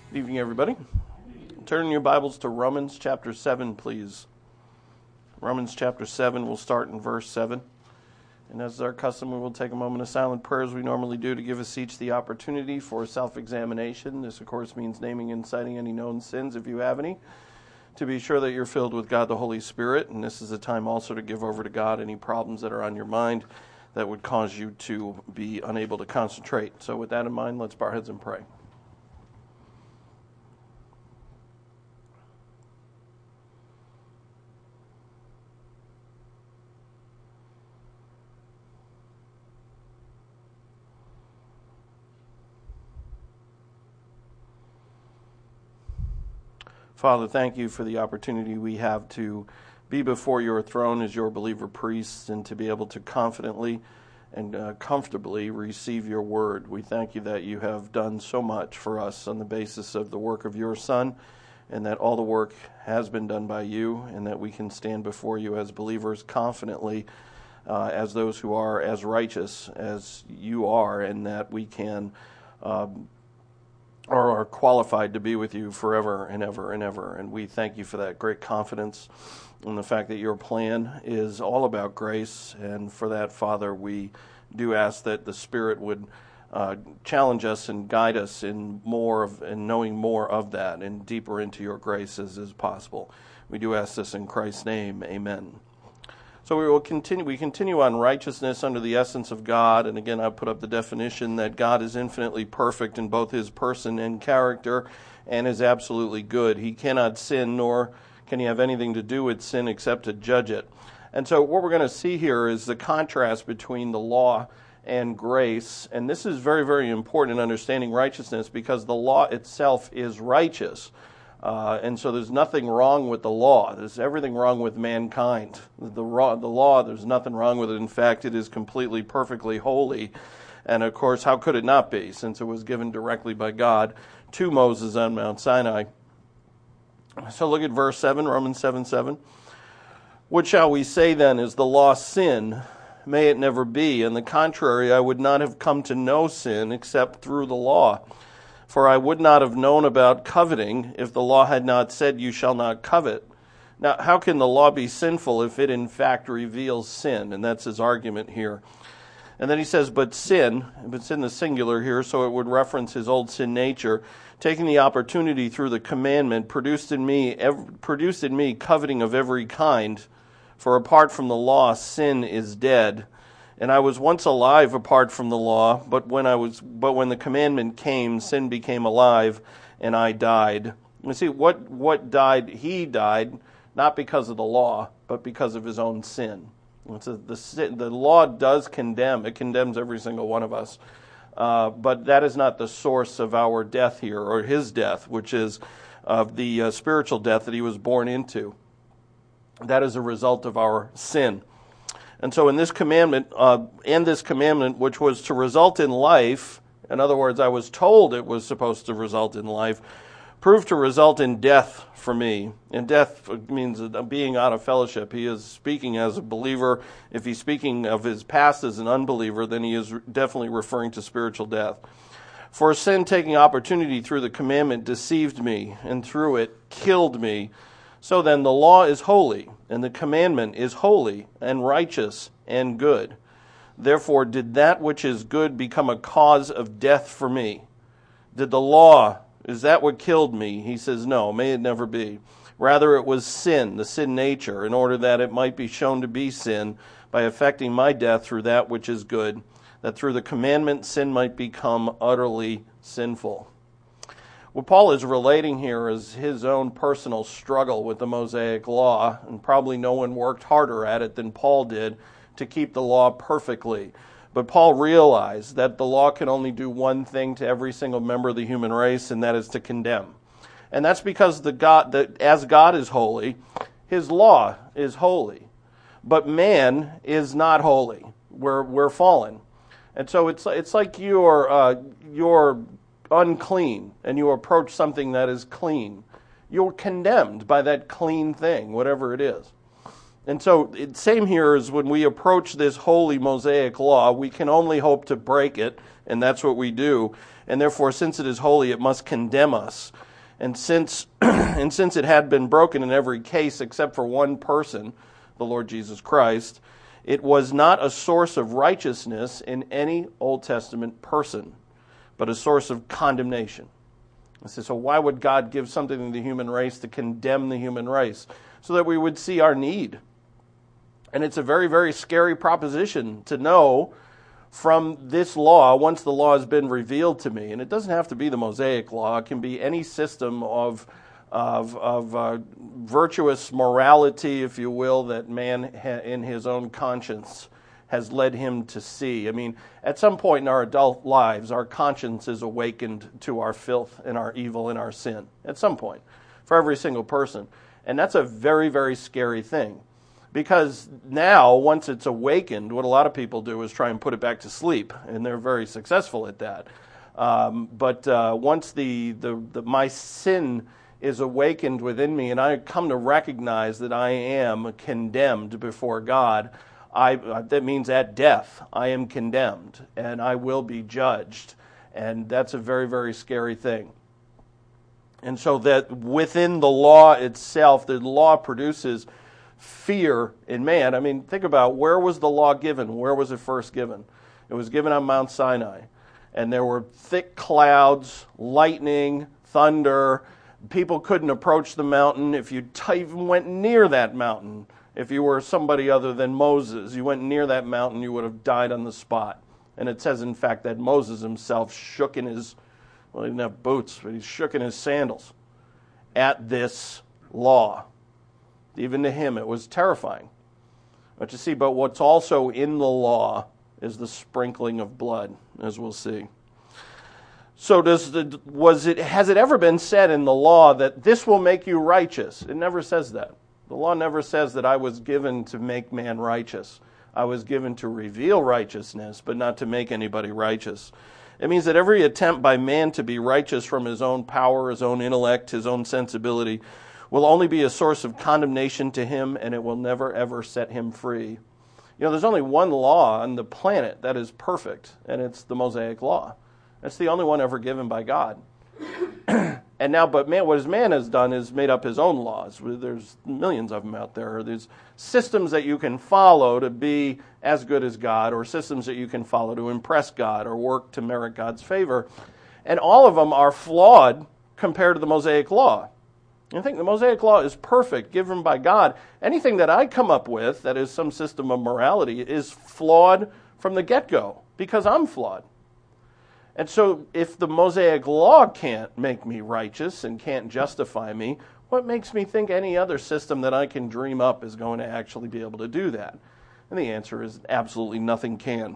Good evening, everybody. Turn your Bibles to Romans chapter 7, please. Romans chapter 7, we'll start in verse 7. And as is our custom, we will take a moment of silent prayer as we normally do to give us each the opportunity for self-examination. This, of course, means naming and citing any known sins, if you have any, to be sure that you're filled with God the Holy Spirit. And this is a time also to give over to God any problems that are on your mind that would cause you to be unable to concentrate. So with that in mind, let's bow our heads and pray. Father, thank you for the opportunity we have to be before your throne as your believer priests and to be able to confidently and comfortably receive your word. We thank you that you have done so much for us on the basis of the work of your Son, and that all the work has been done by you, and that we can stand before you as believers confidently as those who are as righteous as you are, and that we can or are qualified to be with you forever and ever and ever. And we thank you for that great confidence and the fact that your plan is all about grace. And for that, Father, we do ask that the Spirit would challenge us and guide us in knowing more of that and deeper into your grace as is possible. We do ask this in Christ's name. Amen. So we continue on righteousness under the essence of God. And again, I put up the definition that God is infinitely perfect in both his person and character and is absolutely good. He cannot sin, nor can he have anything to do with sin except to judge it. And so what we're going to see here is the contrast between the law and grace. And this is very, very important in understanding righteousness because the law itself is righteous. And so there's nothing wrong with the law. There's everything wrong with mankind. The law, there's nothing wrong with it. In fact, it is completely, perfectly holy. And of course, how could it not be, since it was given directly by God to Moses on Mount Sinai? So look at verse 7, Romans 7:7. What shall we say then? Is the law sin? May it never be. On the contrary, I would not have come to know sin except through the law. For I would not have known about coveting if the law had not said, you shall not covet. Now, how can the law be sinful if it in fact reveals sin? And that's his argument here. And then he says, but sin, it's in the singular here, so it would reference his old sin nature, taking the opportunity through the commandment, produced in me coveting of every kind. For apart from the law, sin is dead. And I was once alive apart from the law, but when the commandment came, sin became alive, and I died. You see, what died? He died not because of the law, but because of his own sin. The law does condemn; it condemns every single one of us. But that is not the source of our death here, or his death, which is of the spiritual death that he was born into. That is a result of our sin. And so in this commandment, which was to result in life, in other words, I was told it was supposed to result in life, proved to result in death for me. And death means being out of fellowship. He is speaking as a believer. If he's speaking of his past as an unbeliever, then he is definitely referring to spiritual death. For sin taking opportunity through the commandment deceived me, and through it killed me. So then the law is holy, and the commandment is holy and righteous and good. Therefore did that which is good become a cause of death for me? Did the law, is that what killed me? He says, no, may it never be. Rather it was sin, the sin nature, in order that it might be shown to be sin by effecting my death through that which is good, that through the commandment sin might become utterly sinful. What Paul is relating here is his own personal struggle with the Mosaic law, and probably no one worked harder at it than Paul did to keep the law perfectly. But Paul realized that the law can only do one thing to every single member of the human race, and that is to condemn. And that's because as God is holy, his law is holy. But man is not holy. We're fallen. And so it's like you're unclean and you approach something that is clean. You're condemned by that clean thing, whatever it is. And so, same here is when we approach this holy Mosaic law, we can only hope to break it, and that's what we do. And therefore, since it is holy, it must condemn us. And since it had been broken in every case except for one person, the Lord Jesus Christ, it was not a source of righteousness in any Old Testament person, but a source of condemnation. So why would God give something to the human race to condemn the human race? So that we would see our need. And it's a very, very scary proposition to know from this law, once the law has been revealed to me. And it doesn't have to be the Mosaic law. It can be any system of virtuous morality, if you will, that man in his own conscience has led him to see. I mean, at some point in our adult lives, our conscience is awakened to our filth and our evil and our sin. At some point, for every single person. And that's a very, very scary thing. Because now, once it's awakened, what a lot of people do is try and put it back to sleep, and they're very successful at that. But once my sin is awakened within me, and I come to recognize that I am condemned before God, that means at death I am condemned, and I will be judged, and that's a very, very scary thing. And so that within the law itself, the law produces fear in man. I mean, think about, where was the law given? Where was it first given? It was given on Mount Sinai. And there were thick clouds, lightning, thunder. People couldn't approach the mountain. If you even went near that mountain, if you were somebody other than Moses, you went near that mountain, you would have died on the spot. And it says, in fact, that Moses himself shook in his, well, he didn't have boots, but he shook in his sandals at this law. Even to him, it was terrifying. But you see, but what's also in the law is the sprinkling of blood, as we'll see. So has it ever been said in the law that this will make you righteous? It never says that. The law never says that I was given to make man righteous. I was given to reveal righteousness, but not to make anybody righteous. It means that every attempt by man to be righteous from his own power, his own intellect, his own sensibility, will only be a source of condemnation to him, and it will never, ever set him free. You know, there's only one law on the planet that is perfect, and it's the Mosaic Law. That's the only one ever given by God. And now, but man, what man has done is made up his own laws. There's millions of them out there. There's systems that you can follow to be as good as God, or systems that you can follow to impress God or work to merit God's favor. And all of them are flawed compared to the Mosaic Law. I think the Mosaic Law is perfect, given by God. Anything that I come up with that is some system of morality is flawed from the get-go, because I'm flawed. And so if the Mosaic Law can't make me righteous and can't justify me, what makes me think any other system that I can dream up is going to actually be able to do that? And the answer is absolutely nothing can.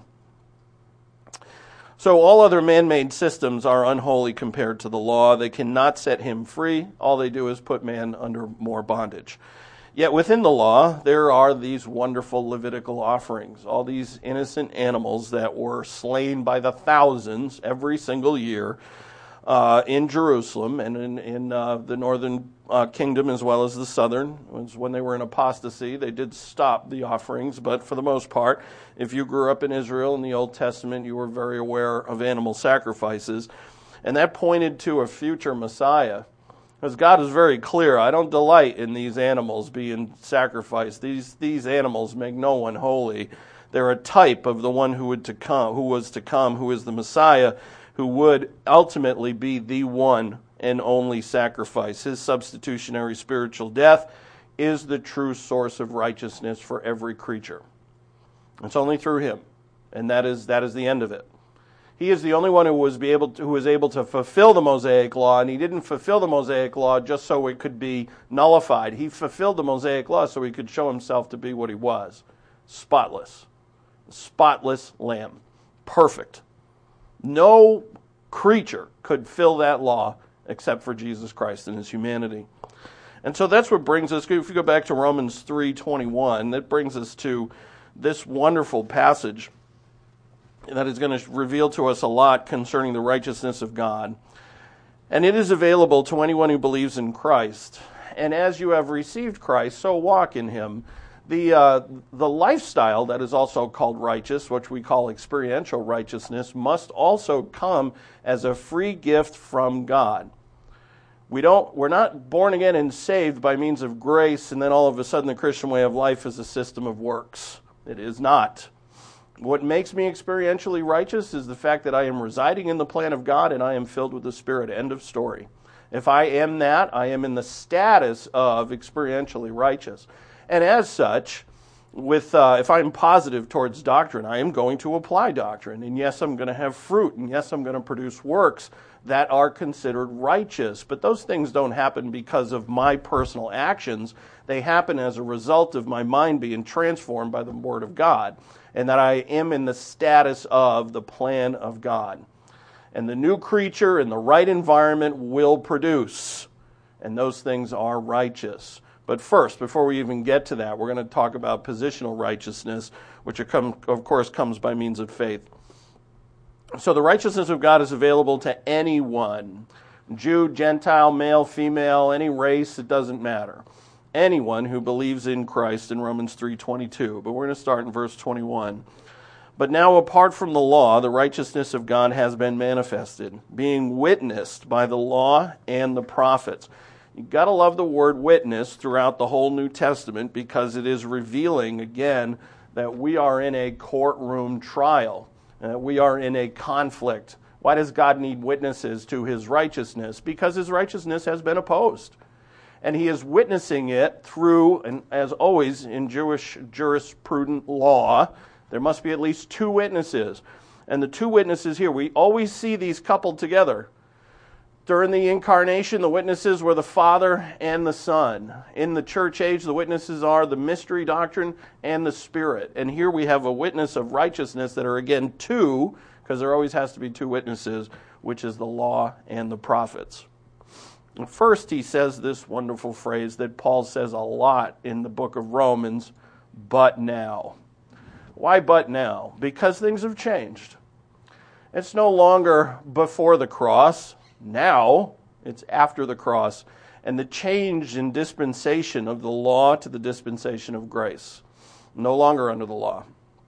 So all other man-made systems are unholy compared to the law. They cannot set him free. All they do is put man under more bondage. Yet within the law, there are these wonderful Levitical offerings, all these innocent animals that were slain by the thousands every single year in Jerusalem and in the northern kingdom as well as the southern. When they were in apostasy, they did stop the offerings, but for the most part, if you grew up in Israel in the Old Testament, you were very aware of animal sacrifices, and that pointed to a future Messiah. Because God is very clear, I don't delight in these animals being sacrificed. These animals make no one holy. They're a type of the one who was to come, who is the Messiah, who would ultimately be the one and only sacrifice. His substitutionary spiritual death is the true source of righteousness for every creature. It's only through him, and that is the end of it. He is the only one who was able to fulfill the Mosaic Law, and he didn't fulfill the Mosaic Law just so it could be nullified. He fulfilled the Mosaic Law so he could show himself to be what he was. Spotless lamb. Perfect. No creature could fill that law except for Jesus Christ and his humanity. And so that's what brings us, if you go back to Romans 3:21, that brings us to this wonderful passage that is going to reveal to us a lot concerning the righteousness of God. And it is available to anyone who believes in Christ. And as you have received Christ, so walk in him, The lifestyle that is also called righteous, which we call experiential righteousness, must also come as a free gift from God. We're not born again and saved by means of grace, and then all of a sudden the Christian way of life is a system of works. It is not. What makes me experientially righteous is the fact that I am residing in the plan of God and I am filled with the Spirit. End of story. If I am that, I am in the status of experientially righteous. And as such, if I'm positive towards doctrine, I am going to apply doctrine. And yes, I'm going to have fruit. And yes, I'm going to produce works that are considered righteous. But those things don't happen because of my personal actions. They happen as a result of my mind being transformed by the Word of God, and that I am in the status of the plan of God. And the new creature in the right environment will produce. And those things are righteous. But first, before we even get to that, we're going to talk about positional righteousness, which of course comes by means of faith. So the righteousness of God is available to anyone. Jew, Gentile, male, female, any race, it doesn't matter. Anyone who believes in Christ in Romans 3:22. But we're going to start in verse 21. But now apart from the law, the righteousness of God has been manifested, being witnessed by the law and the prophets. You've got to love the word witness throughout the whole New Testament because it is revealing, again, that we are in a courtroom trial. We are in a conflict. Why does God need witnesses to his righteousness? Because his righteousness has been opposed. And he is witnessing it through, and as always in Jewish jurisprudent law, there must be at least two witnesses. And the two witnesses here, we always see these coupled together. During the incarnation, the witnesses were the Father and the Son. In the church age, the witnesses are the mystery doctrine and the Spirit. And here we have a witness of righteousness that are again two, because there always has to be two witnesses, which is the law and the prophets. First, he says this wonderful phrase that Paul says a lot in the book of Romans, but now. Why but now? Because things have changed. It's no longer before the cross. Now, it's after the cross. And the change in dispensation of the law to the dispensation of grace. No longer under the law.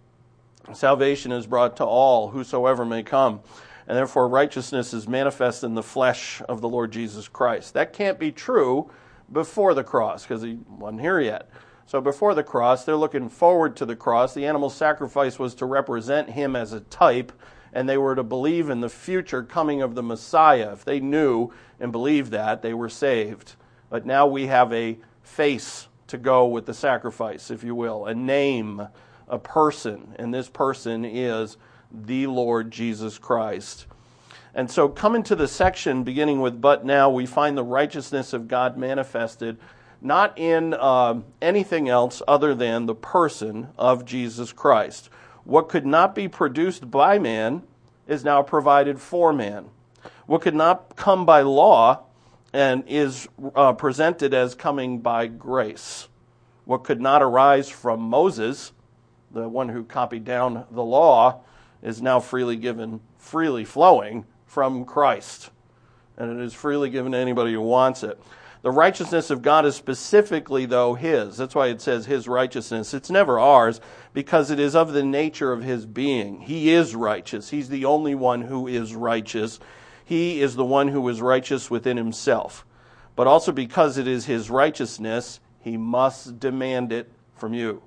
Salvation is brought to all, whosoever may come. And therefore righteousness is manifest in the flesh of the Lord Jesus Christ. That can't be true before the cross, because he wasn't here yet. So before the cross, they're looking forward to the cross. The animal sacrifice was to represent him as a type, and they were to believe in the future coming of the Messiah. If they knew and believed that, they were saved. But now we have a face to go with the sacrifice, if you will, a name, a person, and this person is the Lord Jesus Christ. And so coming to the section beginning with but now, we find the righteousness of God manifested not in anything else other than the person of Jesus Christ. What could not be produced by man is now provided for man. What could not come by law and is presented as coming by grace. What could not arise from Moses, the one who copied down the law, is now freely given, freely flowing from Christ. And it is freely given to anybody who wants it. The righteousness of God is specifically, though, his. That's why it says his righteousness. It's never ours, because it is of the nature of his being. He is righteous. He's the only one who is righteous. He is the one who is righteous within himself. But also because it is his righteousness, he must demand it from you.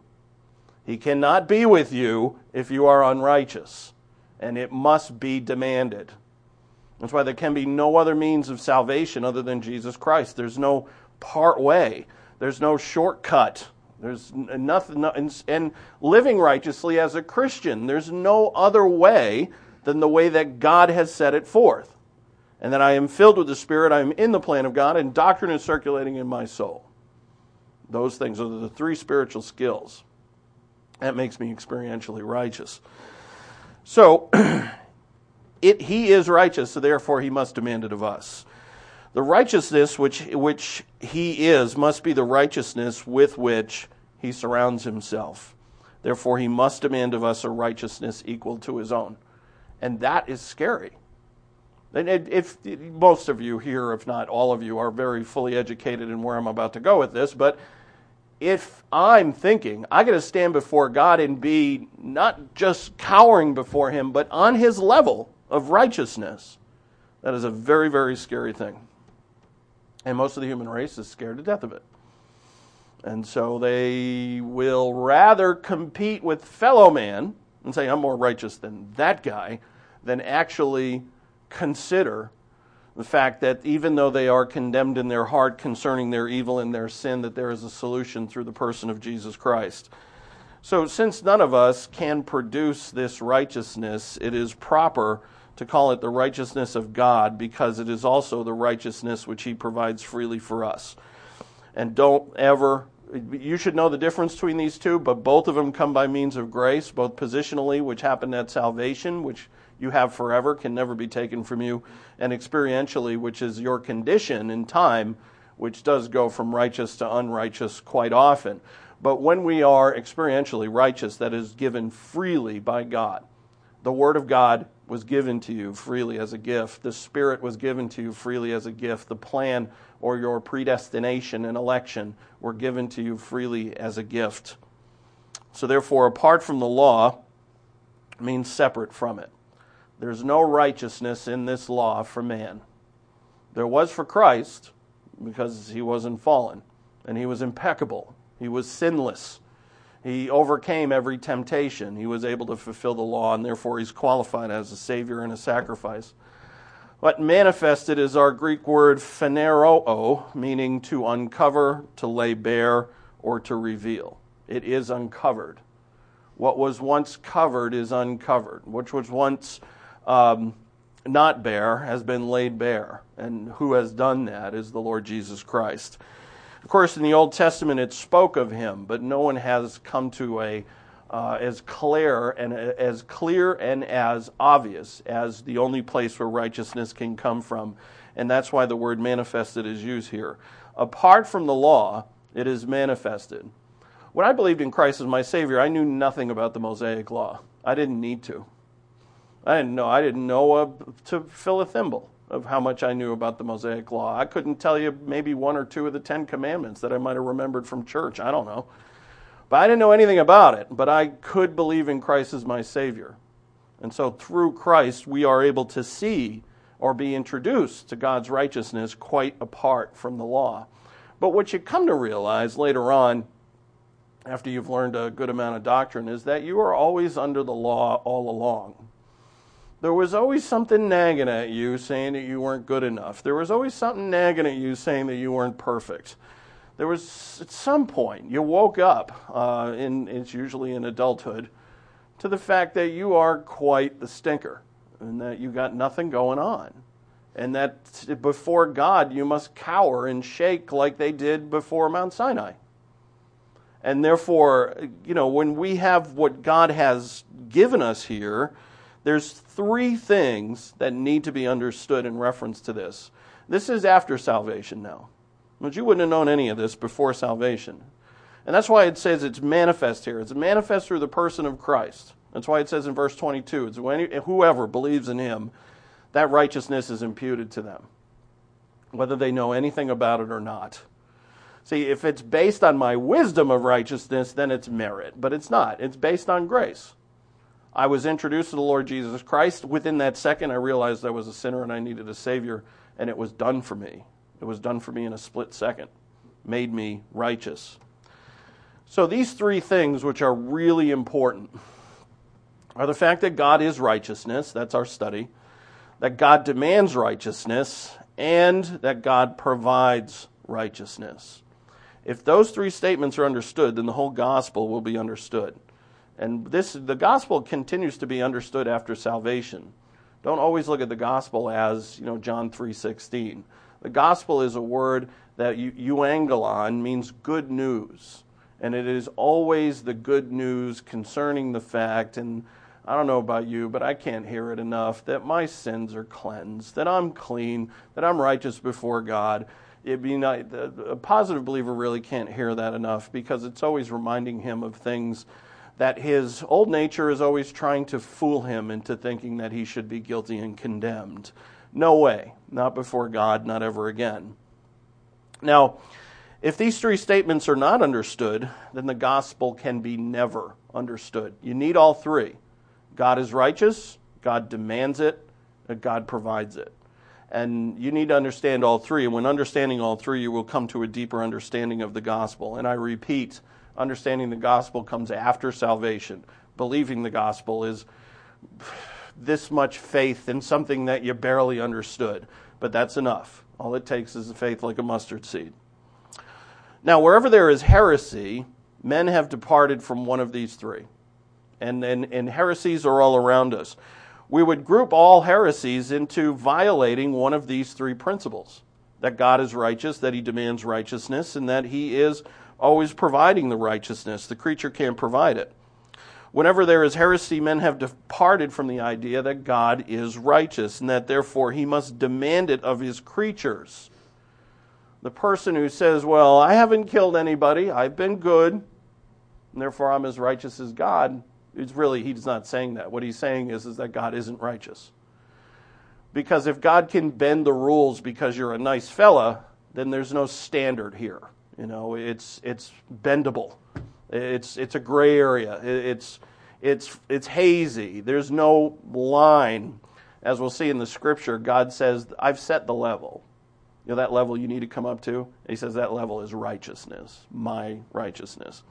He cannot be with you if you are unrighteous, and it must be demanded. That's why there can be no other means of salvation other than Jesus Christ. There's no part way. There's no shortcut. There's nothing. And living righteously as a Christian, there's no other way than the way that God has set it forth. And that I am filled with the Spirit, I am in the plan of God, and doctrine is circulating in my soul. Those things are the three spiritual skills. That makes me experientially righteous. So, he is righteous, so therefore he must demand it of us. The righteousness which he is must be the righteousness with which he surrounds himself. Therefore he must demand of us a righteousness equal to his own. And that is scary. And if most of you here, if not all of you, are very fully educated in where I'm about to go with this, but if I'm thinking I got to stand before God and be not just cowering before him, but on his level of righteousness, that is a very, very scary thing. And most of the human race is scared to death of it. And so they will rather compete with fellow man and say, I'm more righteous than that guy, than actually consider the fact that even though they are condemned in their heart concerning their evil and their sin, that there is a solution through the person of Jesus Christ. So since none of us can produce this righteousness, it is proper to call it the righteousness of God, because it is also the righteousness which he provides freely for us. And you should know the difference between these two, but both of them come by means of grace, both positionally, which happened at salvation, which you have forever, can never be taken from you, and experientially, which is your condition in time, which does go from righteous to unrighteous quite often. But when we are experientially righteous, that is given freely by God. The Word of God was given to you freely as a gift. The Spirit was given to you freely as a gift. The plan or your predestination and election were given to you freely as a gift. So therefore, apart from the law means separate from it. There's no righteousness in this law for man. There was for Christ, because he wasn't fallen, and he was impeccable. He was sinless. He overcame every temptation. He was able to fulfill the law, and therefore he's qualified as a Savior and a sacrifice. But manifested is our Greek word phaneroo, meaning to uncover, to lay bare, or to reveal. It is uncovered. What was once covered is uncovered. Which was once not bare has been laid bare. And who has done that is the Lord Jesus Christ. Of course, in the Old Testament it spoke of him, but no one has come to as clear and as obvious as the only place where righteousness can come from. And that's why the word manifested is used here. Apart from the law, it is manifested. When I believed in Christ as my Savior, I knew nothing about the Mosaic law. I didn't need to. I didn't know to fill a thimble of how much I knew about the Mosaic law. I couldn't tell you maybe one or two of the 10 Commandments that I might have remembered from church. I don't know. But I didn't know anything about it. But I could believe in Christ as my Savior. And so through Christ, we are able to see or be introduced to God's righteousness quite apart from the law. But what you come to realize later on, after you've learned a good amount of doctrine, is that you are always under the law all along. There was always something nagging at you saying that you weren't good enough. There was always something nagging at you saying that you weren't perfect. There was, at some point, you woke up, it's usually in adulthood, to the fact that you are quite the stinker and that you got nothing going on. And that before God you must cower and shake like they did before Mount Sinai. And therefore, when we have what God has given us here, there's three things that need to be understood in reference to this. This is after salvation now. But you wouldn't have known any of this before salvation. And that's why it says it's manifest here. It's manifest through the person of Christ. That's why it says in verse 22, it's whoever believes in him, that righteousness is imputed to them, whether they know anything about it or not. See, if it's based on my wisdom of righteousness, then it's merit. But it's not. It's based on grace. I was introduced to the Lord Jesus Christ. Within that second, I realized I was a sinner and I needed a Savior, and it was done for me. It was done for me in a split second. Made me righteous. So these three things, which are really important, are the fact that God is righteousness, that's our study, that God demands righteousness, and that God provides righteousness. If those three statements are understood, then the whole gospel will be understood. And the gospel continues to be understood after salvation. Don't always look at the gospel as, John 3:16. The gospel is a word that euangelon means good news. And it is always the good news concerning the fact, and I don't know about you, but I can't hear it enough, that my sins are cleansed, that I'm clean, that I'm righteous before God. A positive believer really can't hear that enough, because it's always reminding him of things that his old nature is always trying to fool him into thinking that he should be guilty and condemned. No way. Not before God, not ever again. Now, If these three statements are not understood, then the gospel can be never understood. You need all three. God is righteous, God demands it, and God provides it. And you need to understand all three. And when understanding all three, you will come to a deeper understanding of the gospel. And I repeat, understanding the gospel comes after salvation. Believing the gospel is this much faith in something that you barely understood. But that's enough. All it takes is a faith like a mustard seed. Now, wherever there is heresy, men have departed from one of these three. And heresies are all around us. We would group all heresies into violating one of these three principles. That God is righteous, that he demands righteousness, and that he is always providing the righteousness. The creature can't provide it. Whenever there is heresy, men have departed from the idea that God is righteous, and that therefore he must demand it of his creatures. The person who says, well, I haven't killed anybody, I've been good, and therefore I'm as righteous as God, he's not saying that. What he's saying is that God isn't righteous. Because if God can bend the rules because you're a nice fella, then there's no standard here. It's bendable. It's a gray area. It's hazy. There's no line. As we'll see in the scripture, God says, I've set the level. That level you need to come up to. He says that level is righteousness, my righteousness.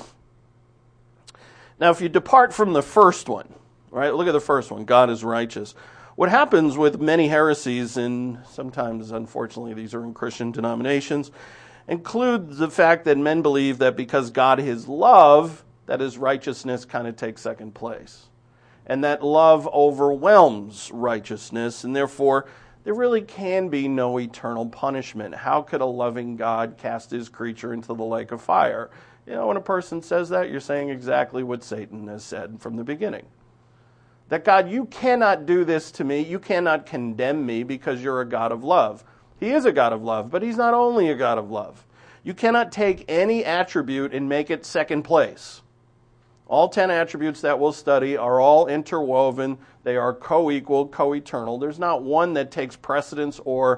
Now, if you depart from the first one, right? Look at the first one, God is righteous. What happens with many heresies, and sometimes, unfortunately, these are in Christian denominations, include the fact that men believe that because God is love, that his righteousness kind of takes second place. And that love overwhelms righteousness, and therefore there really can be no eternal punishment. How could a loving God cast his creature into the lake of fire? When a person says that, you're saying exactly what Satan has said from the beginning. That God, you cannot do this to me. You cannot condemn me because you're a God of love. He is a God of love, but he's not only a God of love. You cannot take any attribute and make it second place. All 10 attributes that we'll study are all interwoven. They are co-equal, co-eternal. There's not one that takes precedence or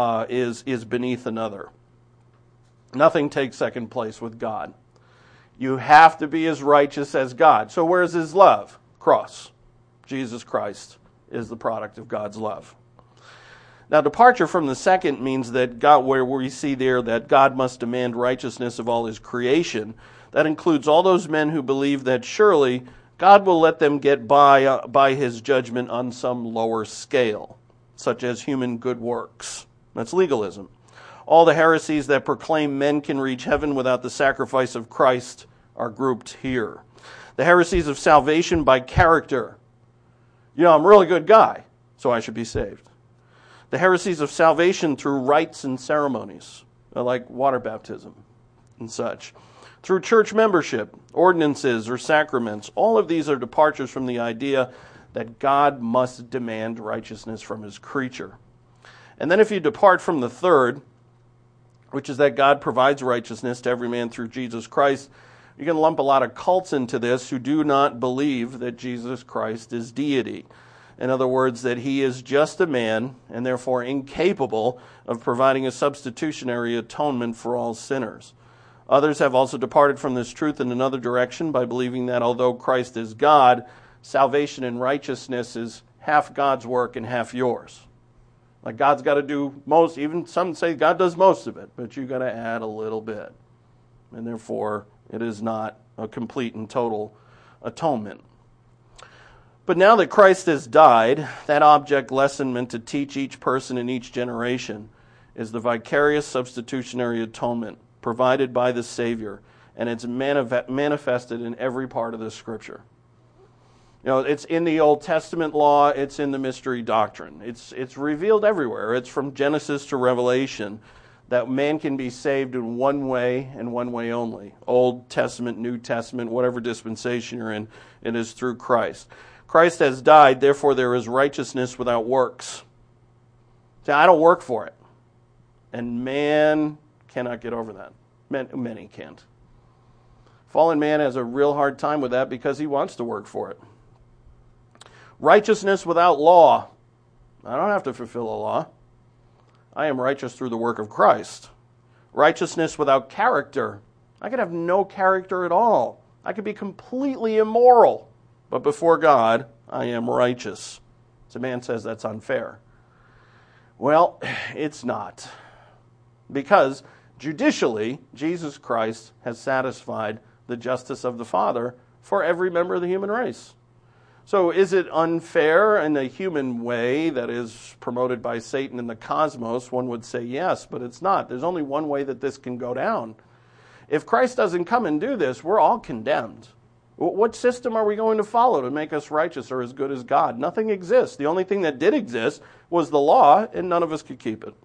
is beneath another. Nothing takes second place with God. You have to be as righteous as God. So where's his love? Cross. Jesus Christ is the product of God's love. Now, departure from the second means that God, where we see there that God must demand righteousness of all his creation, that includes all those men who believe that surely God will let them get by his judgment on some lower scale, such as human good works. That's legalism. All the heresies that proclaim men can reach heaven without the sacrifice of Christ are grouped here. The heresies of salvation by character. I'm a really good guy, so I should be saved. The heresies of salvation through rites and ceremonies, like water baptism and such. Through church membership, ordinances, or sacraments. All of these are departures from the idea that God must demand righteousness from his creature. And then if you depart from the third, which is that God provides righteousness to every man through Jesus Christ, you can lump a lot of cults into this who do not believe that Jesus Christ is deity. In other words, that he is just a man and therefore incapable of providing a substitutionary atonement for all sinners. Others have also departed from this truth in another direction by believing that although Christ is God, salvation and righteousness is half God's work and half yours. Like God's got to do most, even some say God does most of it, but you got to add a little bit. And therefore, it is not a complete and total atonement. But now that Christ has died, that object lesson meant to teach each person in each generation is the vicarious substitutionary atonement provided by the Savior, and it's manifested in every part of the Scripture. It's in the Old Testament law, it's in the mystery doctrine. It's revealed everywhere. It's from Genesis to Revelation that man can be saved in one way and one way only. Old Testament, New Testament, whatever dispensation you're in, it is through Christ. Christ has died, therefore there is righteousness without works. See, I don't work for it. And man cannot get over that. Many can't. Fallen man has a real hard time with that because he wants to work for it. Righteousness without law. I don't have to fulfill a law. I am righteous through the work of Christ. Righteousness without character. I could have no character at all. I could be completely immoral. But before God, I am righteous. So man says that's unfair. Well, it's not. Because judicially, Jesus Christ has satisfied the justice of the Father for every member of the human race. So is it unfair in a human way that is promoted by Satan in the cosmos? One would say yes, but it's not. There's only one way that this can go down. If Christ doesn't come and do this, we're all condemned. What system are we going to follow to make us righteous or as good as God? Nothing exists. The only thing that did exist was the law, and none of us could keep it.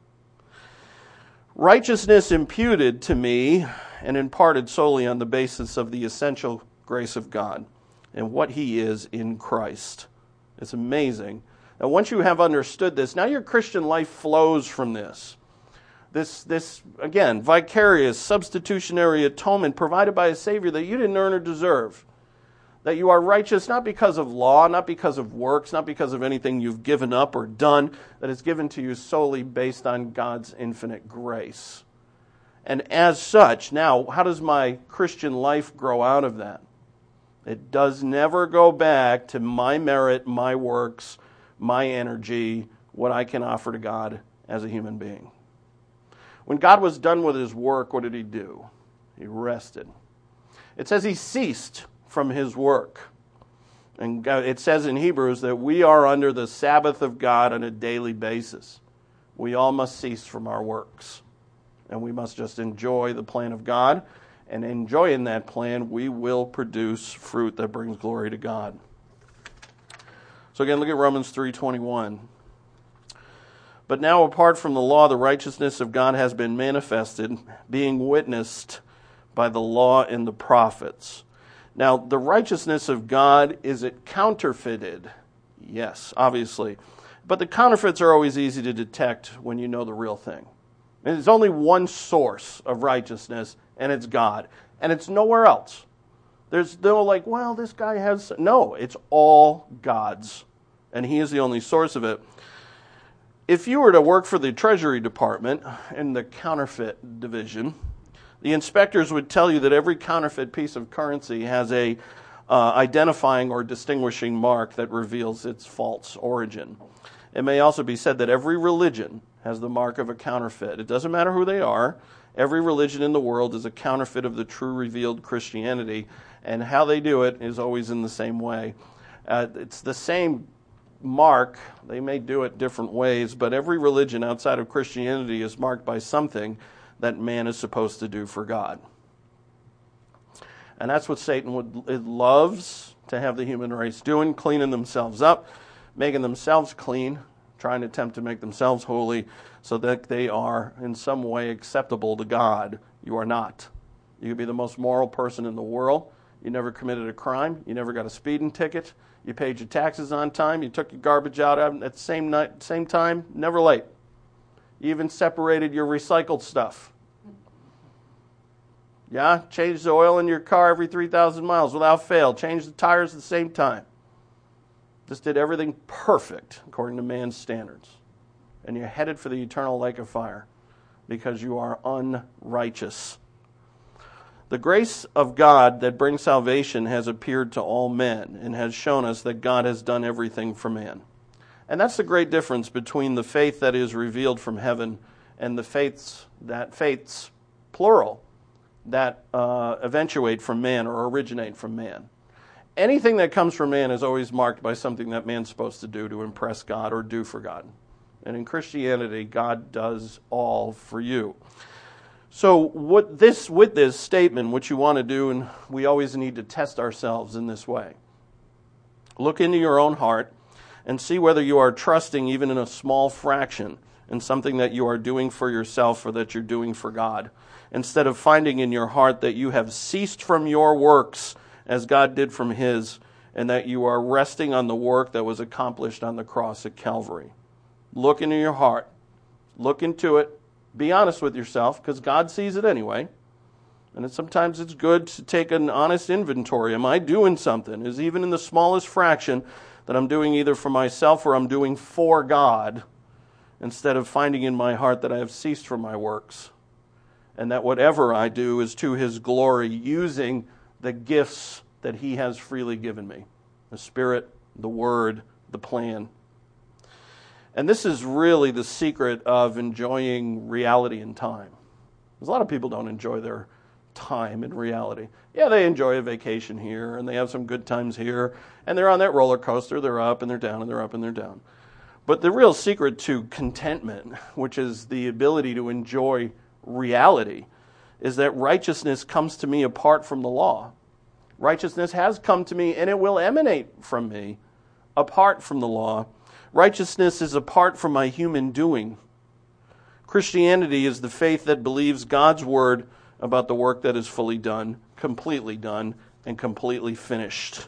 Righteousness imputed to me and imparted solely on the basis of the essential grace of God and what He is in Christ. It's amazing. Now, once you have understood this, now your Christian life flows from this. This again, vicarious, substitutionary atonement provided by a Savior that you didn't earn or deserve. That you are righteous not because of law, not because of works, not because of anything you've given up or done, that is given to you solely based on God's infinite grace. And as such, now, how does my Christian life grow out of that? It does never go back to my merit, my works, my energy, what I can offer to God as a human being. When God was done with His work, what did He do? He rested. It says He ceased from His work. And it says in Hebrews that we are under the Sabbath of God on a daily basis. We all must cease from our works. And we must just enjoy the plan of God. And enjoying that plan, we will produce fruit that brings glory to God. So again, look at Romans 3:21. But now, apart from the law, the righteousness of God has been manifested, being witnessed by the law and the prophets. Now, the righteousness of God, is it counterfeited? Yes, obviously. But the counterfeits are always easy to detect when you know the real thing. And there's only one source of righteousness, and it's God. And it's nowhere else. There's no like, well, this guy has... No, it's all God's. And He is the only source of it. If you were to work for the Treasury Department in the counterfeit division, the inspectors would tell you that every counterfeit piece of currency has a identifying or distinguishing mark that reveals its false origin. It may also be said that every religion has the mark of a counterfeit. It doesn't matter who they are. Every religion in the world is a counterfeit of the true revealed Christianity, and how they do it is always in the same way. It's the same mark. They may do it different ways, but every religion outside of Christianity is marked by something that man is supposed to do for God. And that's what Satan loves to have the human race doing, cleaning themselves up, making themselves clean, trying to attempt to make themselves holy so that they are in some way acceptable to God. You are not. You could be the most moral person in the world. You never committed a crime. You never got a speeding ticket. You paid your taxes on time. You took your garbage out at the same time, never late. You even separated your recycled stuff. Yeah, changed the oil in your car every 3,000 miles without fail. Changed the tires at the same time. Just did everything perfect according to man's standards. And you're headed for the eternal lake of fire because you are unrighteous. The grace of God that brings salvation has appeared to all men and has shown us that God has done everything for man. And that's the great difference between the faith that is revealed from heaven and the faiths, plural, that eventuate from man or originate from man. Anything that comes from man is always marked by something that man's supposed to do to impress God or do for God. And in Christianity, God does all for you. So with this statement, what you want to do, and we always need to test ourselves in this way. Look into your own heart and see whether you are trusting even in a small fraction in something that you are doing for yourself or that you're doing for God, instead of finding in your heart that you have ceased from your works as God did from His, and that you are resting on the work that was accomplished on the cross at Calvary. Look into your heart. Look into it. Be honest with yourself, because God sees it anyway. And sometimes it's good to take an honest inventory. Am I doing something? Is even in the smallest fraction that I'm doing either for myself or I'm doing for God, instead of finding in my heart that I have ceased from my works? and that whatever I do is to his glory, using the gifts that he has freely given me, the Spirit, the Word, the plan. And this is really the secret of enjoying reality and time. Because a lot of people don't enjoy their time in reality. Yeah, they enjoy a vacation here, and they have some good times here, and they're on that roller coaster. They're up and they're down and they're up and they're down. But the real secret to contentment, which is the ability to enjoy reality, is that righteousness comes to me apart from the law. Righteousness has come to me, and it will emanate from me apart from the law. Righteousness is apart from my human doing. Christianity is the faith that believes God's word about the work that is fully done, and completely finished.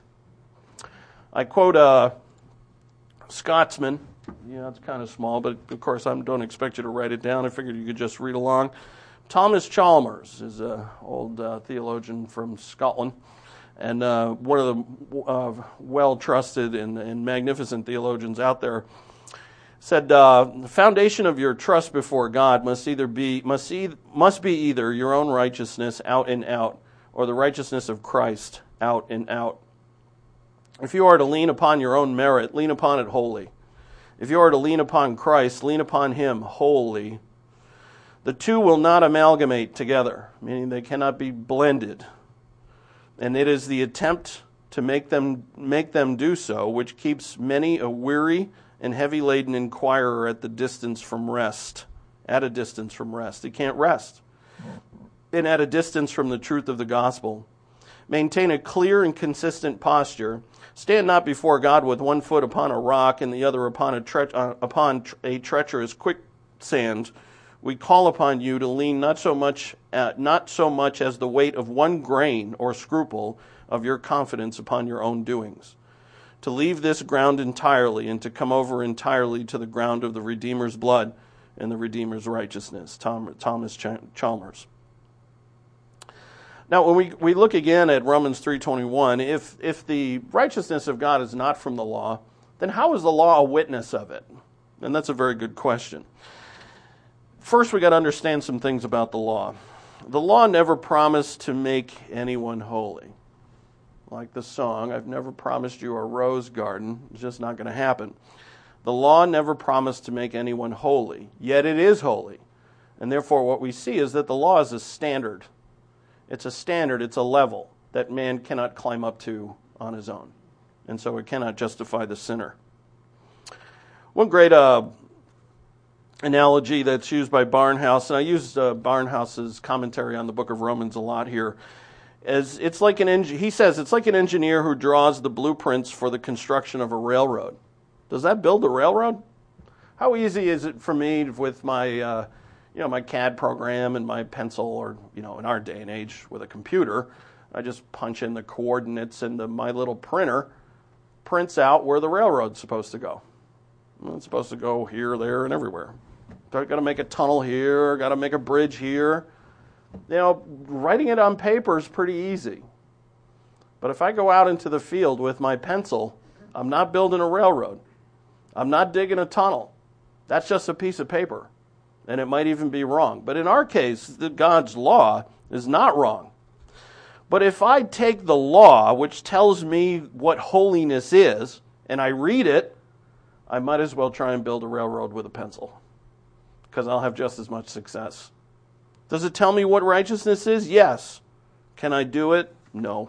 I quote a Scotsman. Yeah, it's kind of small, but of course I don't expect you to write it down. I figured you could just read along. Thomas Chalmers is an old theologian from Scotland, and one of the well-trusted and magnificent theologians out there, said, the foundation of your trust before God must be either your own righteousness out and out, or the righteousness of Christ out and out. If you are to lean upon your own merit, lean upon it wholly. If you are to lean upon Christ, lean upon him wholly. The two will not amalgamate together, meaning they cannot be blended. And it is the attempt to make them do so which keeps many a weary and heavy-laden inquirer at a distance from rest. He can't rest. And at a distance from the truth of the gospel. Maintain a clear and consistent posture. Stand not before God with one foot upon a rock and the other upon a treacherous quicksand. We call upon you to lean not so much as the weight of one grain or scruple of your confidence upon your own doings. To leave this ground entirely and to come over entirely to the ground of the Redeemer's blood and the Redeemer's righteousness. Thomas Chalmers. Now, when we look again at Romans 3:21, if the righteousness of God is not from the law, then how is the law a witness of it? And that's a very good question. First, we got to understand some things about the law. The law never promised to make anyone holy. Like the song, I've never promised you a rose garden. It's just not going to happen. The law never promised to make anyone holy, yet it is holy. And therefore what we see is that the law is a standard. It's a standard, it's a level that man cannot climb up to on his own. And so it cannot justify the sinner. One great analogy that's used by Barnhouse, and I used Barnhouse's commentary on the book of Romans a lot here, is he says it's like an engineer who draws the blueprints for the construction of a railroad. Does that build a railroad? How easy is it for me with my my CAD program and my pencil, or in our day and age with a computer, I just punch in the coordinates and my little printer prints out where the railroad's supposed to go. It's supposed to go here, there, and everywhere. So I've got to make a tunnel here, got to make a bridge here. Writing it on paper is pretty easy. But if I go out into the field with my pencil, I'm not building a railroad. I'm not digging a tunnel. That's just a piece of paper. And it might even be wrong. But in our case, God's law is not wrong. But if I take the law, which tells me what holiness is, and I read it, I might as well try and build a railroad with a pencil, because I'll have just as much success. Does it tell me what righteousness is? Yes. Can I do it? No.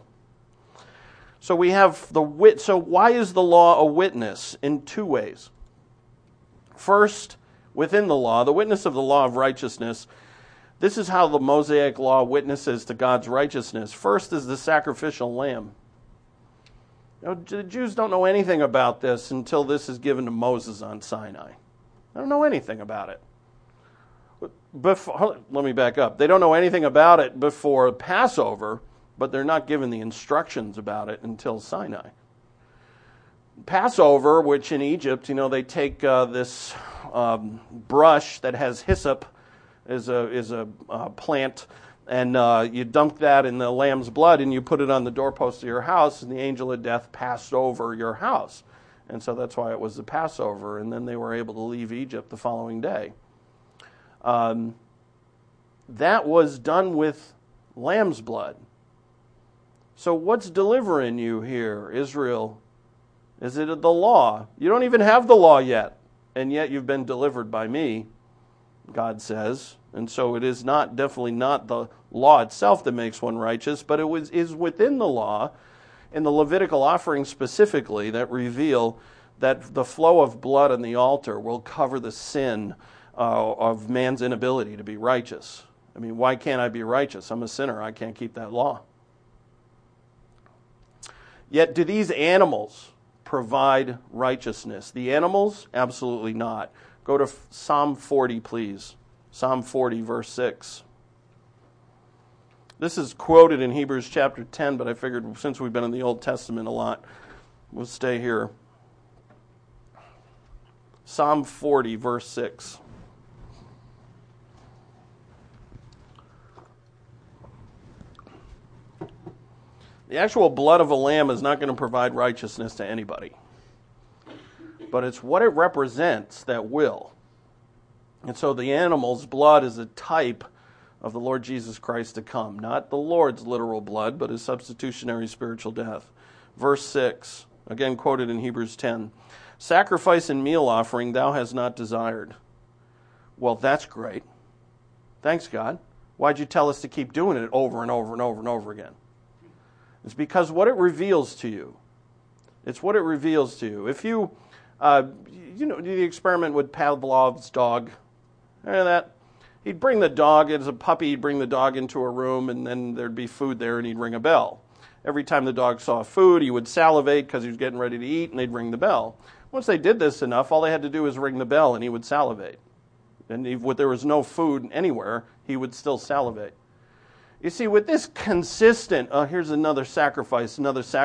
So we have So why is the law a witness? In two ways. First, within the law, the witness of the law of righteousness. This is how the Mosaic law witnesses to God's righteousness. First is the sacrificial lamb. The Jews don't know anything about this until this is given to Moses on Sinai. They don't know anything about it. Let me back up. They don't know anything about it before Passover, but they're not given the instructions about it until Sinai. Passover, which in Egypt, they take this brush that has hyssop, is a plant, and you dunk that in the lamb's blood and you put it on the doorpost of your house, and the angel of death passed over your house. And so that's why it was the Passover, and then they were able to leave Egypt the following day. that was done with lamb's blood. So what's delivering you here, Israel? Is it the law? You don't even have the law yet, and yet you've been delivered by me, God says. And so it is definitely not the law itself that makes one righteous, but it is within the law, in the Levitical offerings specifically, that reveal that the flow of blood on the altar will cover the sin of man's inability to be righteous. I mean, why can't I be righteous? I'm a sinner. I can't keep that law. Yet do these animals provide righteousness? The animals? Absolutely not. Go to Psalm 40, please. Psalm 40, verse 6. This is quoted in Hebrews chapter 10, but I figured since we've been in the Old Testament a lot, we'll stay here. Psalm 40, verse 6. The actual blood of a lamb is not going to provide righteousness to anybody. But it's what it represents that will. And so the animal's blood is a type of the Lord Jesus Christ to come. Not the Lord's literal blood, but his substitutionary spiritual death. Verse 6, again quoted in Hebrews 10. Sacrifice and meal offering thou hast not desired. Well, that's great. Thanks, God. Why'd you tell us to keep doing it over and over and over and over again? It's because what it reveals to you. It's what it reveals to you. If you, do the experiment with Pavlov's dog. Remember that? He'd bring the dog, as a puppy, he'd bring the dog into a room, and then there'd be food there, and he'd ring a bell. Every time the dog saw food, he would salivate because he was getting ready to eat, and they'd ring the bell. Once they did this enough, all they had to do was ring the bell, and he would salivate. And if there was no food anywhere, he would still salivate. You see, with this consistent, here's another sacrifice.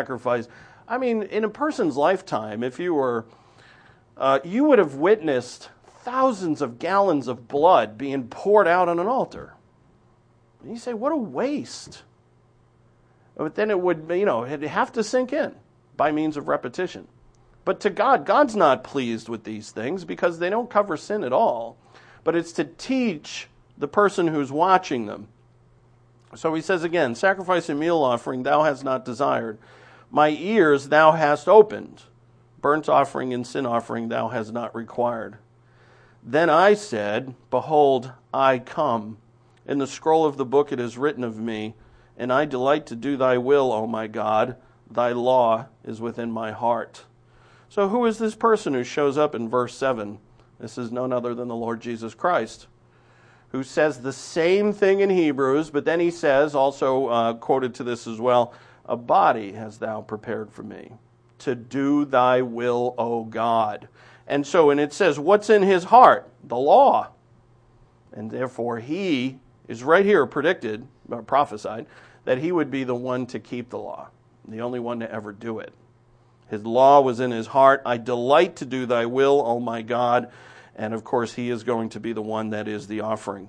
I mean, in a person's lifetime, if you were, you would have witnessed thousands of gallons of blood being poured out on an altar. And you say, what a waste. But then it would, it'd have to sink in by means of repetition. But to God, God's not pleased with these things because they don't cover sin at all. But it's to teach the person who's watching them. So he says again, sacrifice and meal offering thou hast not desired. My ears thou hast opened. Burnt offering and sin offering thou hast not required. Then I said, behold, I come. In the scroll of the book it is written of me, and I delight to do thy will, O my God. Thy law is within my heart. So who is this person who shows up in verse 7? This is none other than the Lord Jesus Christ, who says the same thing in Hebrews, but then he says, also quoted to this as well, a body hast thou prepared for me, to do thy will, O God. And it says, what's in his heart? The law. And therefore he is right here predicted, or prophesied, that he would be the one to keep the law, the only one to ever do it. His law was in his heart. I delight to do thy will, O my God. And of course, he is going to be the one that is the offering.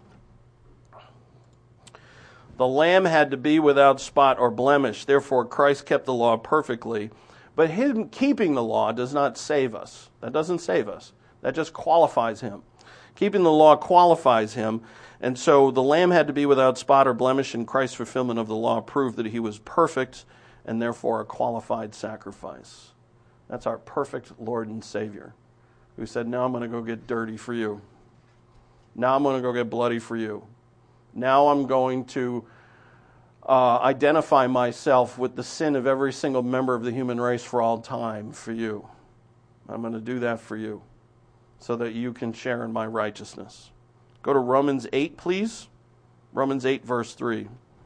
The lamb had to be without spot or blemish. Therefore, Christ kept the law perfectly. But him keeping the law does not save us. That doesn't save us. That just qualifies him. Keeping the law qualifies him. And so the lamb had to be without spot or blemish, and Christ's fulfillment of the law proved that he was perfect and therefore a qualified sacrifice. That's our perfect Lord and Savior, who said, now I'm going to go get dirty for you. Now I'm going to go get bloody for you. Now I'm going to identify myself with the sin of every single member of the human race for all time for you. I'm going to do that for you so that you can share in my righteousness. Go to Romans 8, please. Romans 8, verse 3.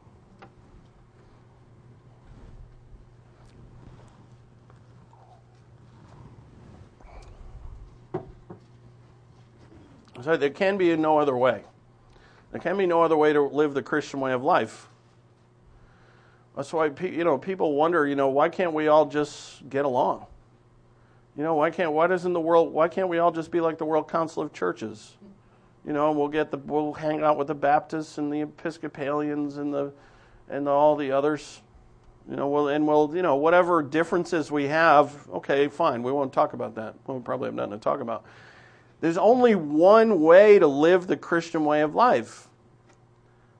So there can be no other way. There can be no other way to live the Christian way of life. That's why people wonder, why can't we all just get along? Why can't we all just be like the World Council of Churches? We'll hang out with the Baptists and the Episcopalians and all the others. Whatever differences we have, okay, fine, we won't talk about that. We'll probably have nothing to talk about. There's only one way to live the Christian way of life,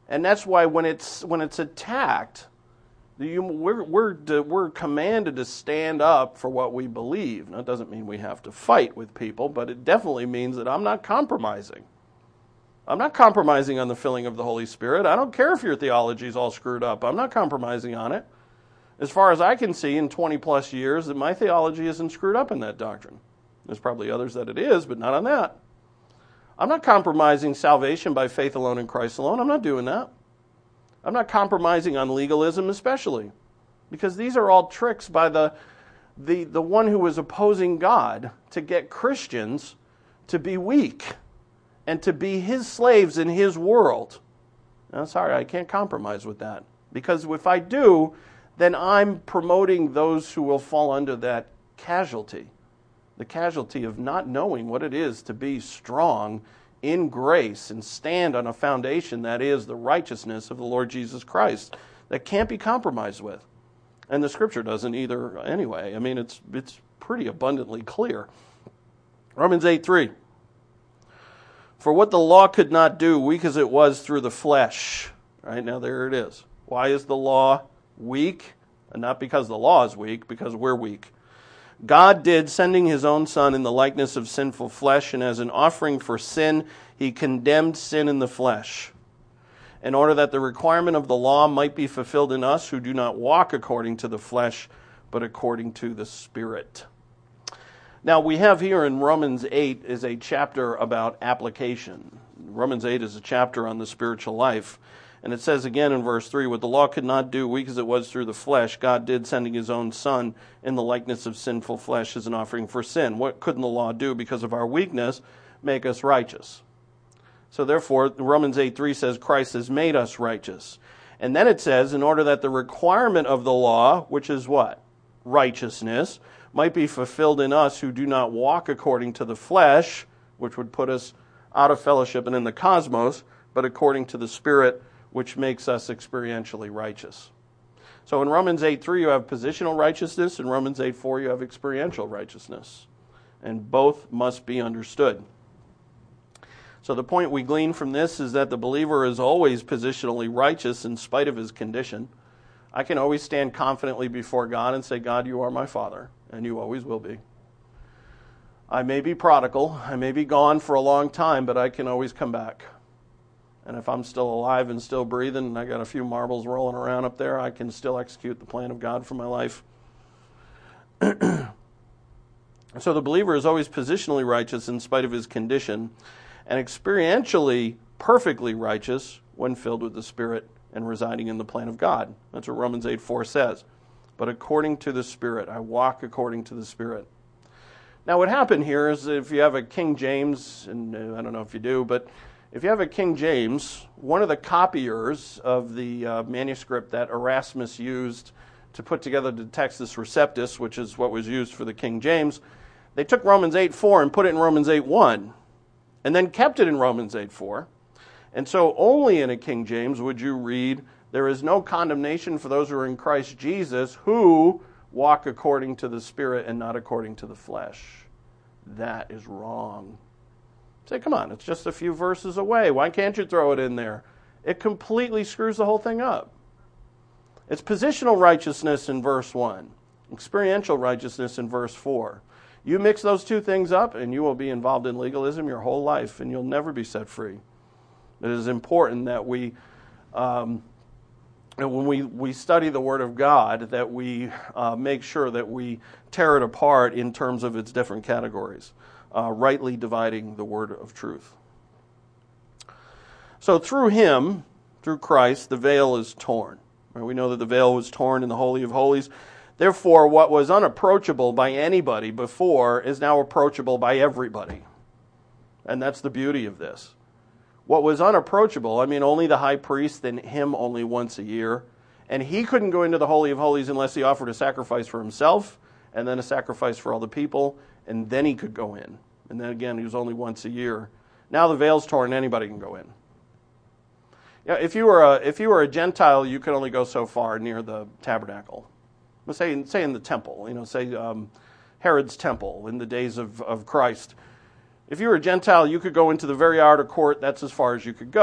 And that's why when it's attacked, we're commanded to stand up for what we believe. Now, it doesn't mean we have to fight with people, but it definitely means that I'm not compromising. I'm not compromising on the filling of the Holy Spirit. I don't care if your theology is all screwed up. I'm not compromising on it. As far as I can see in 20 plus years, that my theology isn't screwed up in that doctrine. There's probably others that it is, but not on that. I'm not compromising salvation by faith alone in Christ alone. I'm not doing that. I'm not compromising on legalism especially, because these are all tricks by the one who is opposing God to get Christians to be weak and to be his slaves in his world. I'm sorry, I can't compromise with that, because if I do, then I'm promoting those who will fall under that casualty, the casualty of not knowing what it is to be strong in grace and stand on a foundation that is the righteousness of the Lord Jesus Christ that can't be compromised with. And the Scripture doesn't either anyway. I mean, it's pretty abundantly clear. Romans 8:3. For what the law could not do, weak as it was through the flesh. Right, now there it is. Why is the law weak? And not because the law is weak, because we're weak. God did, sending his own Son in the likeness of sinful flesh, and as an offering for sin, he condemned sin in the flesh, in order that the requirement of the law might be fulfilled in us who do not walk according to the flesh, but according to the Spirit. Now, we have here in Romans 8 is a chapter about application. Romans 8 is a chapter on the spiritual life. And it says again in verse 3, what the law could not do, weak as it was through the flesh, God did, sending his own Son in the likeness of sinful flesh as an offering for sin. What couldn't the law do? Because of our weakness, make us righteous. So therefore, Romans 8:3 says Christ has made us righteous. And then it says, in order that the requirement of the law, which is what? Righteousness, might be fulfilled in us who do not walk according to the flesh, which would put us out of fellowship and in the cosmos, but according to the Spirit, which makes us experientially righteous. So in Romans 8:3 you have positional righteousness, in Romans 8:4 you have experiential righteousness. And both must be understood. So the point we glean from this is that the believer is always positionally righteous in spite of his condition. I can always stand confidently before God and say, God, you are my Father, and you always will be. I may be prodigal, I may be gone for a long time, but I can always come back. And if I'm still alive and still breathing and I got a few marbles rolling around up there, I can still execute the plan of God for my life. So the believer is always positionally righteous in spite of his condition, and experientially perfectly righteous when filled with the Spirit and residing in the plan of God. That's what Romans 8:4 says. But according to the Spirit, I walk according to the Spirit. Now what happened here is if you have a King James, and I don't know if you do, but if you have a King James, one of the copiers of the manuscript that Erasmus used to put together the Textus Receptus, which is what was used for the King James, they took Romans 8:4 and put it in Romans 8:1, and then kept it in Romans 8:4. And so only in a King James would you read, there is no condemnation for those who are in Christ Jesus who walk according to the Spirit and not according to the flesh. That is wrong. Say, come on, it's just a few verses away. Why can't you throw it in there? It completely screws the whole thing up. It's positional righteousness in verse 1, experiential righteousness in verse 4. You mix those two things up and you will be involved in legalism your whole life and you'll never be set free. It is important that when we study the Word of God, that we make sure that we tear it apart in terms of its different categories. Rightly dividing the word of truth. So through him, through Christ, the veil is torn. Right? We know that the veil was torn in the Holy of Holies. Therefore, what was unapproachable by anybody before is now approachable by everybody. And that's the beauty of this. What was unapproachable, I mean, only the high priest and him only once a year. And he couldn't go into the Holy of Holies unless he offered a sacrifice for himself and then a sacrifice for all the people. And then he could go in. And then again, he was only once a year. Now the veil's torn, anybody can go in. Yeah, if you were a Gentile, you could only go so far near the tabernacle. Let's say in the temple, say Herod's temple in the days of Christ. If you were a Gentile, you could go into the very outer court. That's as far as you could go.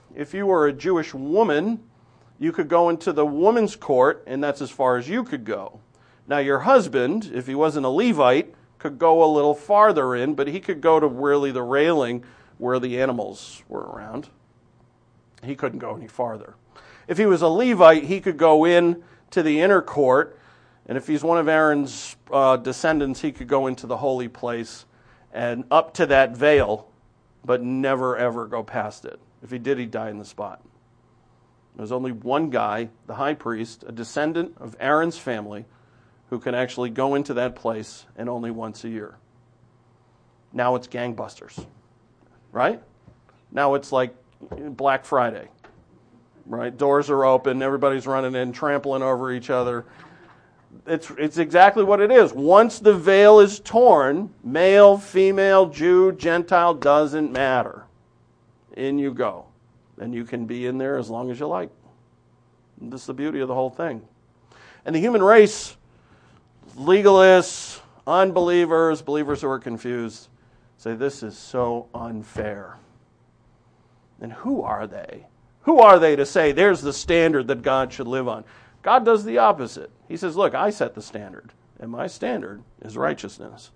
if you were a Jewish woman, you could go into the woman's court, and that's as far as you could go. Now, your husband, if he wasn't a Levite, could go a little farther in, but he could go to really the railing where the animals were around. He couldn't go any farther. If he was a Levite, he could go in to the inner court, and if he's one of Aaron's descendants, he could go into the holy place and up to that veil, but never, ever go past it. If he did, he'd die in the spot. There's only one guy, the high priest, a descendant of Aaron's family, who can actually go into that place, and only once a year. Now it's gangbusters, right? Now it's like Black Friday, right? Doors are open, everybody's running in, trampling over each other. It's exactly what it is. Once the veil is torn, male, female, Jew, Gentile, doesn't matter. In you go. And you can be in there as long as you like. And this is the beauty of the whole thing. And the human race, legalists, unbelievers, believers who are confused, say this is so unfair. And who are they? Who are they to say there's the standard that God should live on? God does the opposite. He says, look, I set the standard, and my standard is righteousness.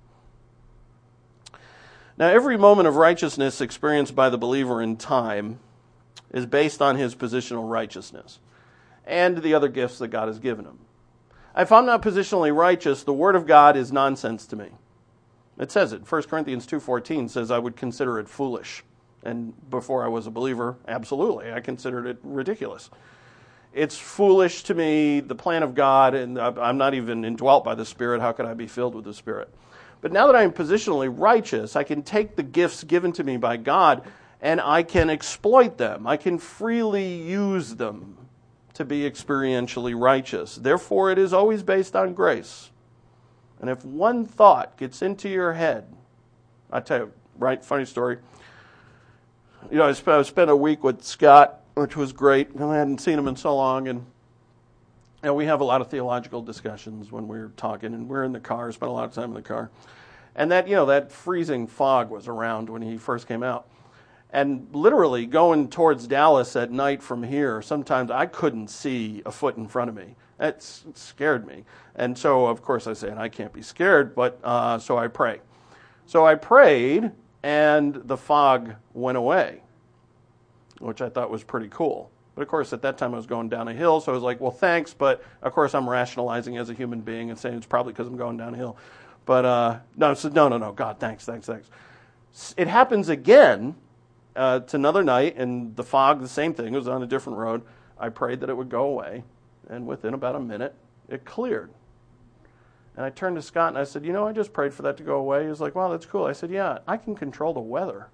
Now, every moment of righteousness experienced by the believer in time is based on his positional righteousness and the other gifts that God has given him. If I'm not positionally righteous, the Word of God is nonsense to me. It says it. 1 Corinthians 2:14 says I would consider it foolish. And before I was a believer, absolutely, I considered it ridiculous. It's foolish to me, the plan of God, and I'm not even indwelt by the Spirit. How could I be filled with the Spirit? But now that I'm positionally righteous, I can take the gifts given to me by God and I can exploit them. I can freely use them to be experientially righteous. Therefore, it is always based on grace. And if one thought gets into your head, I tell you, right, funny story. You know, I spent a week with Scott, which was great. I hadn't seen him in so long, and we have a lot of theological discussions when we're talking, and we're in the car, spent a lot of time in the car. And that freezing fog was around when he first came out. And literally going towards Dallas at night from here, sometimes I couldn't see a foot in front of me. It scared me. And so, of course, I say, and I can't be scared, but so I pray. So I prayed, and the fog went away, which I thought was pretty cool. But of course, at that time I was going down a hill, so I was like, well, thanks, but of course I'm rationalizing as a human being and saying it's probably because I'm going downhill. But no, I said, no, God, thanks. It happens again. It's another night, and the fog, the same thing, it was on a different road. I prayed that it would go away, and within about a minute, it cleared. And I turned to Scott and I said, I just prayed for that to go away. He was like, wow, that's cool. I said, yeah, I can control the weather.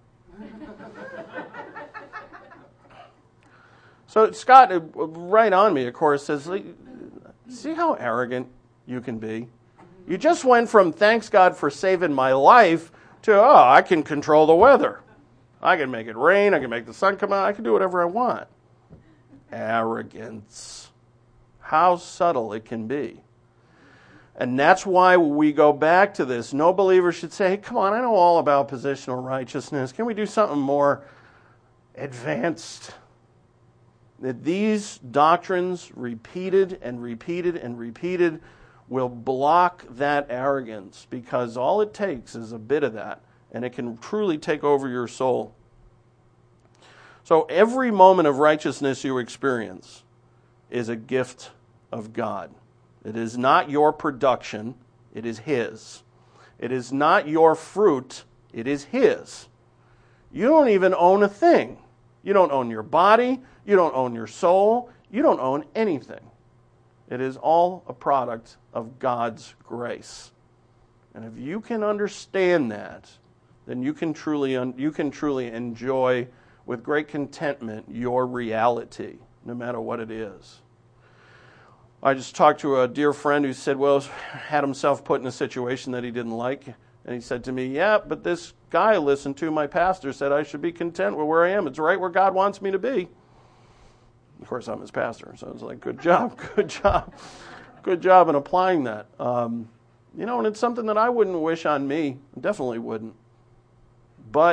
So Scott, right on me, of course, says, see how arrogant you can be? You just went from thanks God for saving my life to, I can control the weather. I can make it rain. I can make the sun come out. I can do whatever I want. Arrogance. How subtle it can be. And that's why we go back to this. No believer should say, hey, come on, I know all about positional righteousness. Can we do something more advanced? That these doctrines, repeated and repeated and repeated, will block that arrogance, because all it takes is a bit of that, and it can truly take over your soul. So every moment of righteousness you experience is a gift of God. It is not your production, it is His. It is not your fruit, it is His. You don't even own a thing. You don't own your body, you don't own your soul, you don't own anything. It is all a product of God's grace. And if you can understand that, then you can truly enjoy with great contentment your reality, no matter what it is. I just talked to a dear friend who said, had himself put in a situation that he didn't like. And he said to me, yeah, but this guy I listened to, my pastor, said I should be content with where I am. It's right where God wants me to be. Of course, I'm his pastor, so I was like, good job in applying that. And it's something that I wouldn't wish on me. Definitely wouldn't. But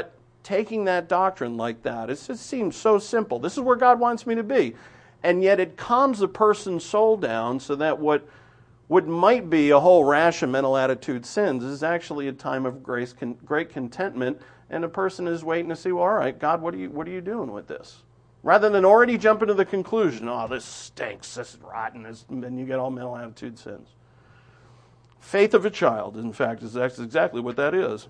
taking that doctrine like that. It just seems so simple. This is where God wants me to be. And yet it calms a person's soul down so that what might be a whole rash of mental attitude sins is actually a time of grace, great contentment, and a person is waiting to see, well, all right, God, what are you doing with this? Rather than already jumping to the conclusion, oh, this stinks, this is rotten, and then you get all mental attitude sins. Faith of a child, in fact, is exactly what that is.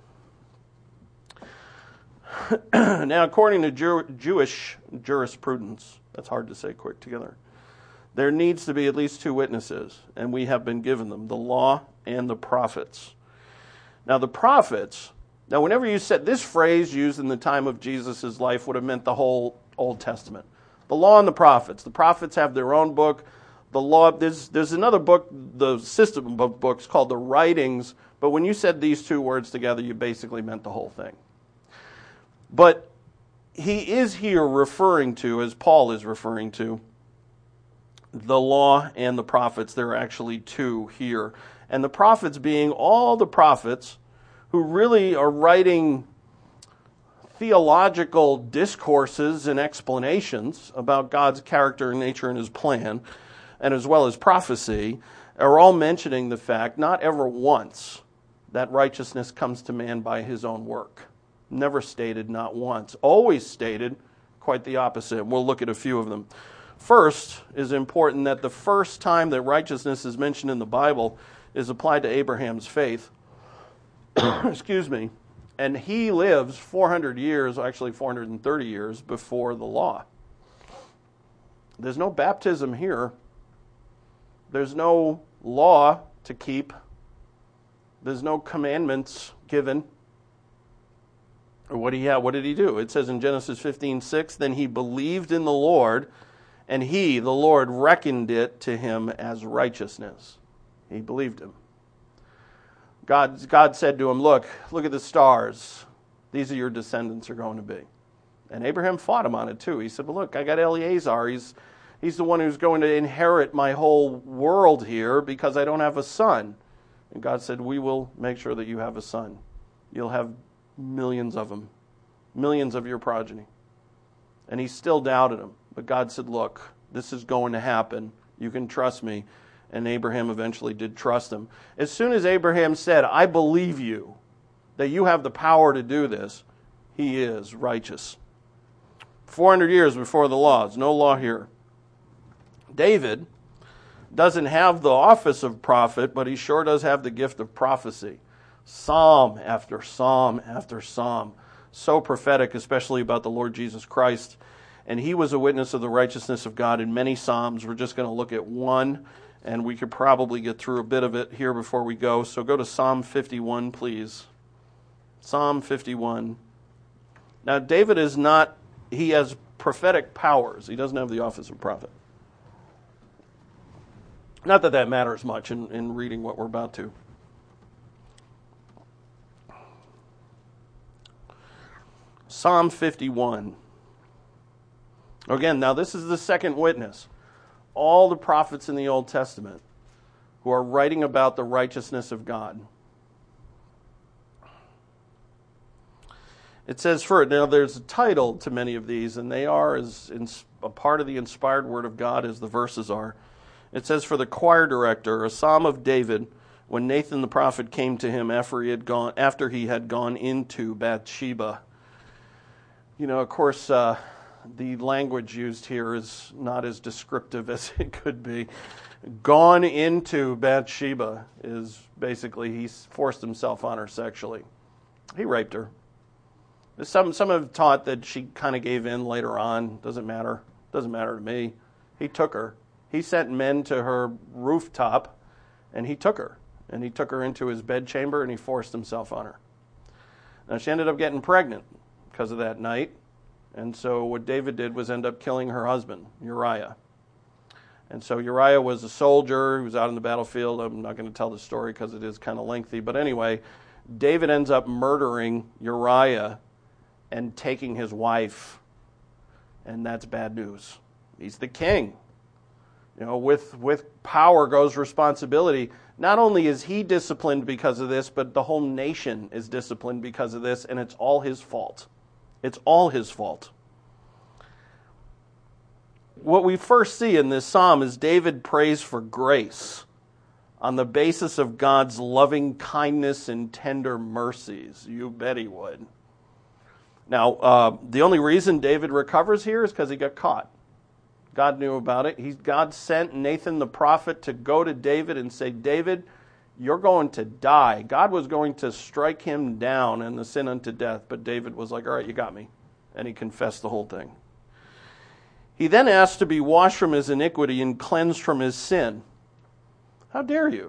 Now, according to Jewish jurisprudence, that's hard to say quick together, there needs to be at least 2 witnesses, and we have been given them, the law and the prophets. Now, the prophets, whenever you said this phrase used in the time of Jesus' life would have meant the whole Old Testament. The law and the prophets have their own book. The law, there's another book, the system of books called the writings, but when you said these 2 words together, you basically meant the whole thing. But he is here referring to, as Paul is referring to, the law and the prophets. There are actually 2 here. And the prophets being all the prophets who really are writing theological discourses and explanations about God's character and nature and his plan, and as well as prophecy, are all mentioning the fact, not ever once, that righteousness comes to man by his own work. Never stated, not once. Always stated quite the opposite. We'll look at a few of them. First, is important that the first time that righteousness is mentioned in the Bible is applied to Abraham's faith. Excuse me. And he lives 400 years, actually 430 years, before the law. There's no baptism here. There's no law to keep. There's no commandments given. Or what did he do? It says in Genesis 15:6, then he believed in the Lord, and he, the Lord, reckoned it to him as righteousness. He believed him. God said to him, look at the stars. These are your descendants are going to be. And Abraham fought him on it too. He said, well, look, I got Eliezer. He's the one who's going to inherit my whole world here because I don't have a son. And God said, we will make sure that you have a son. You'll have millions of them, millions of your progeny. And he still doubted him. But God said, look, this is going to happen. You can trust me. And Abraham eventually did trust him. As soon as Abraham said, I believe you, that you have the power to do this, he is righteous. 400 years before the law. There's no law here. David doesn't have the office of prophet, but he sure does have the gift of prophecy. Psalm after psalm after psalm. So prophetic, especially about the Lord Jesus Christ. And he was a witness of the righteousness of God in many psalms. We're just going to look at one, and we could probably get through a bit of it here before we go. So go to Psalm 51, please. Psalm 51. Now, David he has prophetic powers. He doesn't have the office of prophet. Not that that matters much in reading what we're about to. Psalm 51. Again, now this is the second witness. All the prophets in the Old Testament who are writing about the righteousness of God. It says now there's a title to many of these, and they are as a part of the inspired word of God as the verses are. It says, for the choir director, a psalm of David, when Nathan the prophet came to him after he had gone into Bathsheba. You know, of course, the language used here is not as descriptive as it could be. Gone into Bathsheba is basically he forced himself on her sexually. He raped her. Some have taught that she kind of gave in later on. Doesn't matter. Doesn't matter to me. He took her. He sent men to her rooftop, and he took her. And he took her into his bedchamber, and he forced himself on her. Now, she ended up getting pregnant because of that night. And so what David did was end up killing her husband, Uriah. And so Uriah was a soldier who was out on the battlefield. I'm not going to tell the story because it is kind of lengthy. But anyway, David ends up murdering Uriah and taking his wife. And that's bad news. He's the king. You know, with power goes responsibility. Not only is he disciplined because of this, but the whole nation is disciplined because of this, and it's all his fault. It's all his fault. What we first see in this psalm is David prays for grace on the basis of God's loving kindness and tender mercies. You bet he would. Now, the only reason David recovers here is because he got caught. God knew about it. God sent Nathan the prophet to go to David and say, David, you're going to die. God was going to strike him down and the sin unto death, but David was like, all right, you got me. And he confessed the whole thing. He then asked to be washed from his iniquity and cleansed from his sin. How dare you?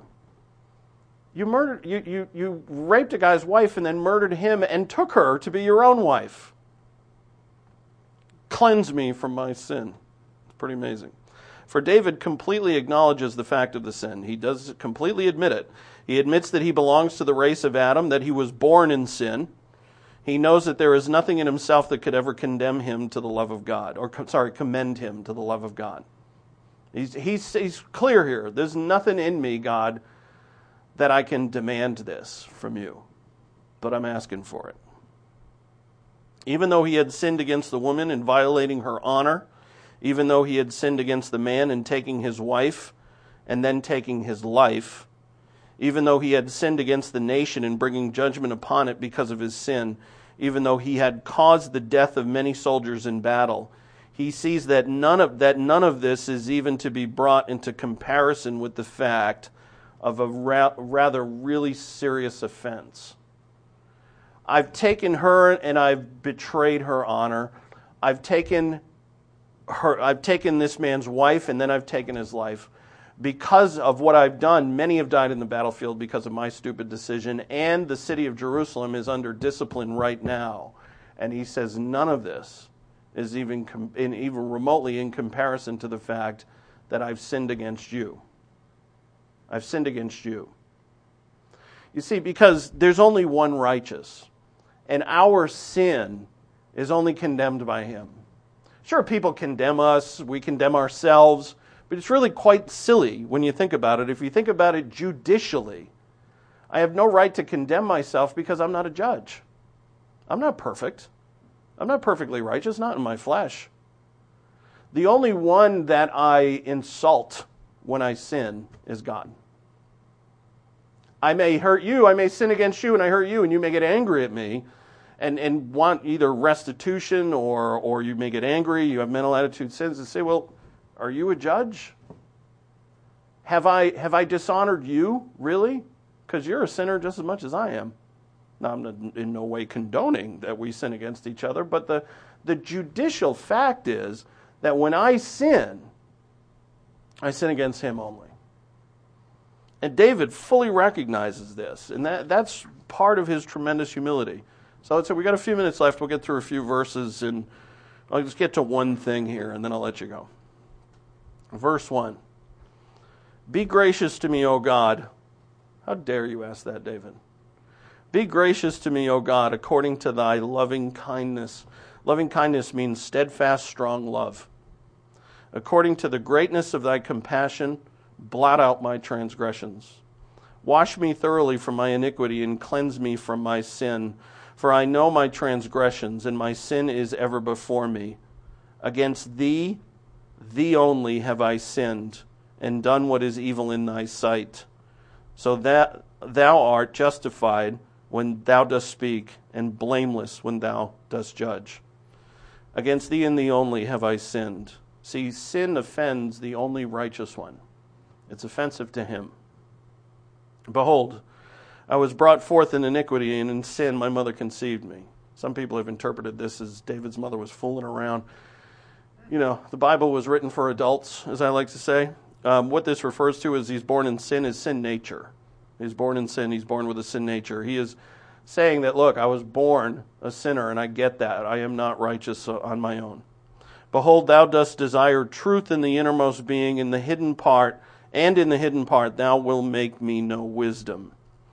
You raped a guy's wife and then murdered him and took her to be your own wife. Cleanse me from my sin. It's pretty amazing. For David completely acknowledges the fact of the sin. He does completely admit it. He admits that he belongs to the race of Adam, that he was born in sin. He knows that there is nothing in himself that could ever condemn him to the love of God, commend him to the love of God. He's clear here. There's nothing in me, God, that I can demand this from you, but I'm asking for it. Even though he had sinned against the woman in violating her honor, even though he had sinned against the man in taking his wife and then taking his life, even though he had sinned against the nation in bringing judgment upon it because of his sin, even though he had caused the death of many soldiers in battle, he sees that none of this is even to be brought into comparison with the fact of a rather really serious offense. I've taken her and I've betrayed her honor. I've taken this man's wife and then I've taken his life. Because of what I've done, many have died in the battlefield because of my stupid decision, and the city of Jerusalem is under discipline right now. And he says none of this is even remotely in comparison to the fact that I've sinned against you. I've sinned against you. You see, because there's only one righteous, and our sin is only condemned by him. Sure, people condemn us, we condemn ourselves, but it's really quite silly when you think about it. If you think about it judicially, I have no right to condemn myself because I'm not a judge. I'm not perfect. I'm not perfectly righteous, not in my flesh. The only one that I insult when I sin is God. I may hurt you, I may sin against you and I hurt you, and you may get angry at me and want either restitution or you may get angry, you have mental attitude sins and say, well, are you a judge? Have I dishonored you, really? Because you're a sinner just as much as I am. Now, I'm in no way condoning that we sin against each other, but the judicial fact is that when I sin against him only. And David fully recognizes this, and that's part of his tremendous humility. So let's say we got a few minutes left. We'll get through a few verses, and I'll just get to one thing here, and then I'll let you go. Verse 1. Be gracious to me, O God. How dare you ask that, David? Be gracious to me, O God, according to thy loving kindness. Loving kindness means steadfast, strong love. According to the greatness of thy compassion, blot out my transgressions. Wash me thoroughly from my iniquity and cleanse me from my sin. For I know my transgressions, and my sin is ever before me. Against thee only have I sinned, and done what is evil in thy sight, so that thou art justified when thou dost speak, and blameless when thou dost judge. Against thee and thee only have I sinned. See, sin offends the only righteous one. It's offensive to him. Behold, I was brought forth in iniquity, and in sin my mother conceived me. Some people have interpreted this as David's mother was fooling around. You know, the Bible was written for adults, as I like to say. What this refers to is he's born in sin, is sin nature. He's born in sin, he's born with a sin nature. He is saying that, look, I was born a sinner, and I get that. I am not righteous on my own. Behold, thou dost desire truth in the innermost being, in the hidden part, and in the hidden part thou wilt make me know wisdom.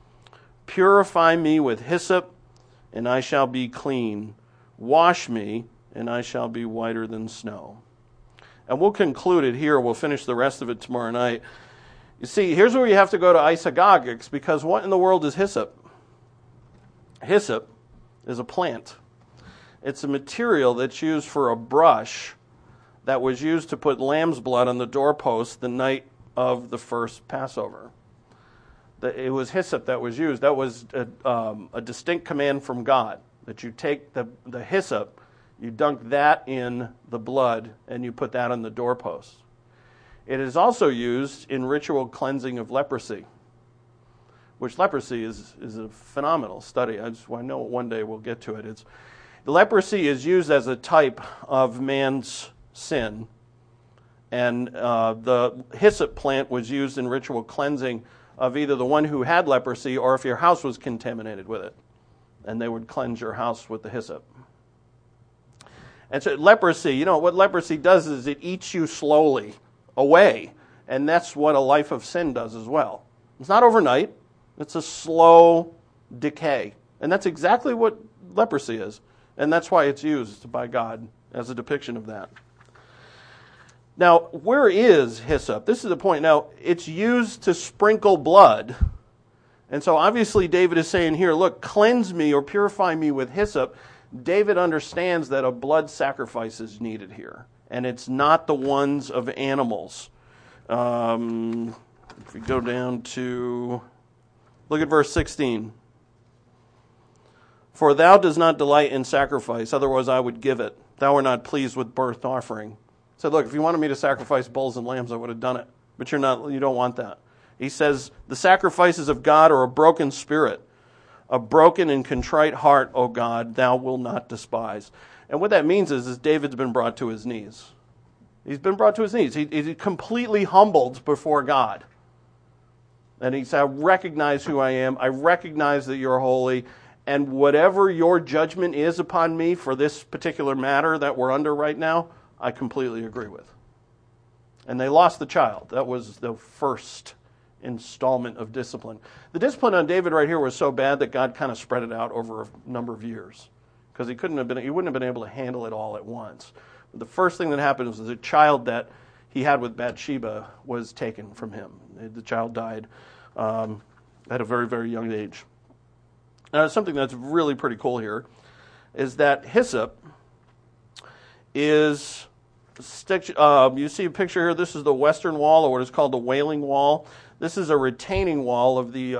Purify me with hyssop, and I shall be clean. Wash me, and I shall be whiter than snow. And we'll conclude it here. We'll finish the rest of it tomorrow night. You see, here's where you have to go to isagogics, because what in the world is hyssop? Hyssop is a plant. It's a material that's used for a brush that was used to put lamb's blood on the doorpost the night of the first Passover. It was hyssop that was used. That was a distinct command from God, that you take the hyssop, you dunk that in the blood, and you put that on the doorpost. It is also used in ritual cleansing of leprosy, which leprosy is a phenomenal study. I know one day we'll get to it. Leprosy is used as a type of man's sin, and the hyssop plant was used in ritual cleansing of either the one who had leprosy or if your house was contaminated with it, and they would cleanse your house with the hyssop. And so leprosy, what leprosy does is it eats you slowly away, and that's what a life of sin does as well. It's not overnight. It's a slow decay, and that's exactly what leprosy is, and that's why it's used by God as a depiction of that. Now, where is hyssop? This is the point. Now, it's used to sprinkle blood. And so obviously David is saying here, look, cleanse me or purify me with hyssop. David understands that a blood sacrifice is needed here. And it's not the ones of animals. If we go down to, look at verse 16. For thou dost not delight in sacrifice, otherwise I would give it. Thou art not pleased with burnt offering. Said, look, if you wanted me to sacrifice bulls and lambs, I would have done it. But you don't want that. He says, the sacrifices of God are a broken spirit, a broken and contrite heart, O God, thou wilt not despise. And what that means is David's been brought to his knees. He's been brought to his knees. He's completely humbled before God. And he said, I recognize who I am. I recognize that you're holy. And whatever your judgment is upon me for this particular matter that we're under right now, I completely agree with. And they lost the child. That was the first installment of discipline. The discipline on David right here was so bad that God kind of spread it out over a number of years, because he wouldn't have been able to handle it all at once. But the first thing that happened was the child that he had with Bathsheba was taken from him. The child died at a very, very young age. Now, something that's really pretty cool here is that hyssop is, you see a picture here. This is the western wall, or what is called the Wailing Wall. This is a retaining wall of the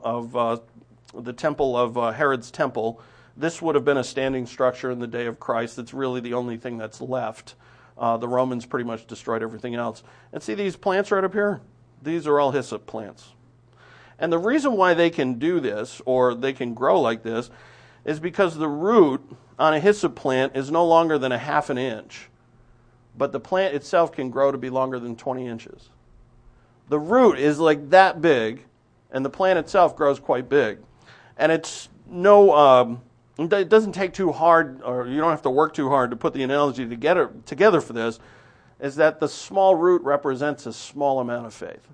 temple of Herod's temple. This would have been a standing structure in the day of Christ. It's really the only thing that's left. The Romans pretty much destroyed everything else. And see these plants right up here? These are all hyssop plants. And the reason why they can do this, or they can grow like this, is because the root on a hyssop plant is no longer than a half an inch. But the plant itself can grow to be longer than 20 inches. The root is like that big, and the plant itself grows quite big. And it's it doesn't take too hard, or you don't have to work too hard to put the analogy together for this, is that the small root represents a small amount of faith.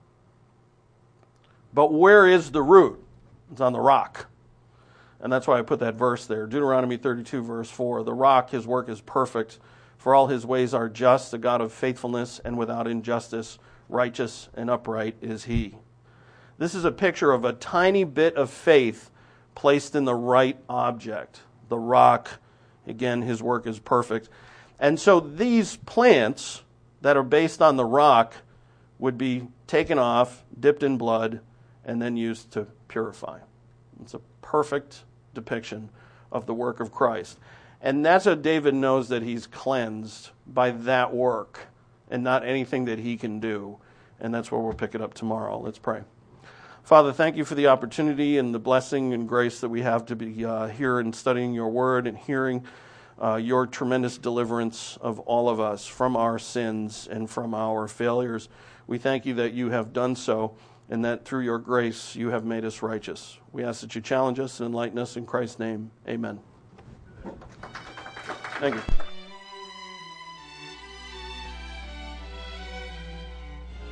But where is the root? It's on the rock. And that's why I put that verse there. Deuteronomy 32, verse 4. The rock, his work is perfect, for all his ways are just, a God of faithfulness and without injustice, righteous and upright is he. This is a picture of a tiny bit of faith placed in the right object. The rock, again, his work is perfect. And so these plants that are based on the rock would be taken off, dipped in blood, and then used to purify. It's a perfect depiction of the work of Christ. And that's how David knows that he's cleansed by that work and not anything that he can do. And that's where we'll pick it up tomorrow. Let's pray. Father, thank you for the opportunity and the blessing and grace that we have to be here and studying your word and hearing your tremendous deliverance of all of us from our sins and from our failures. We thank you that you have done so, and that through your grace you have made us righteous. We ask that you challenge us and enlighten us in Christ's name. Amen. Thank you.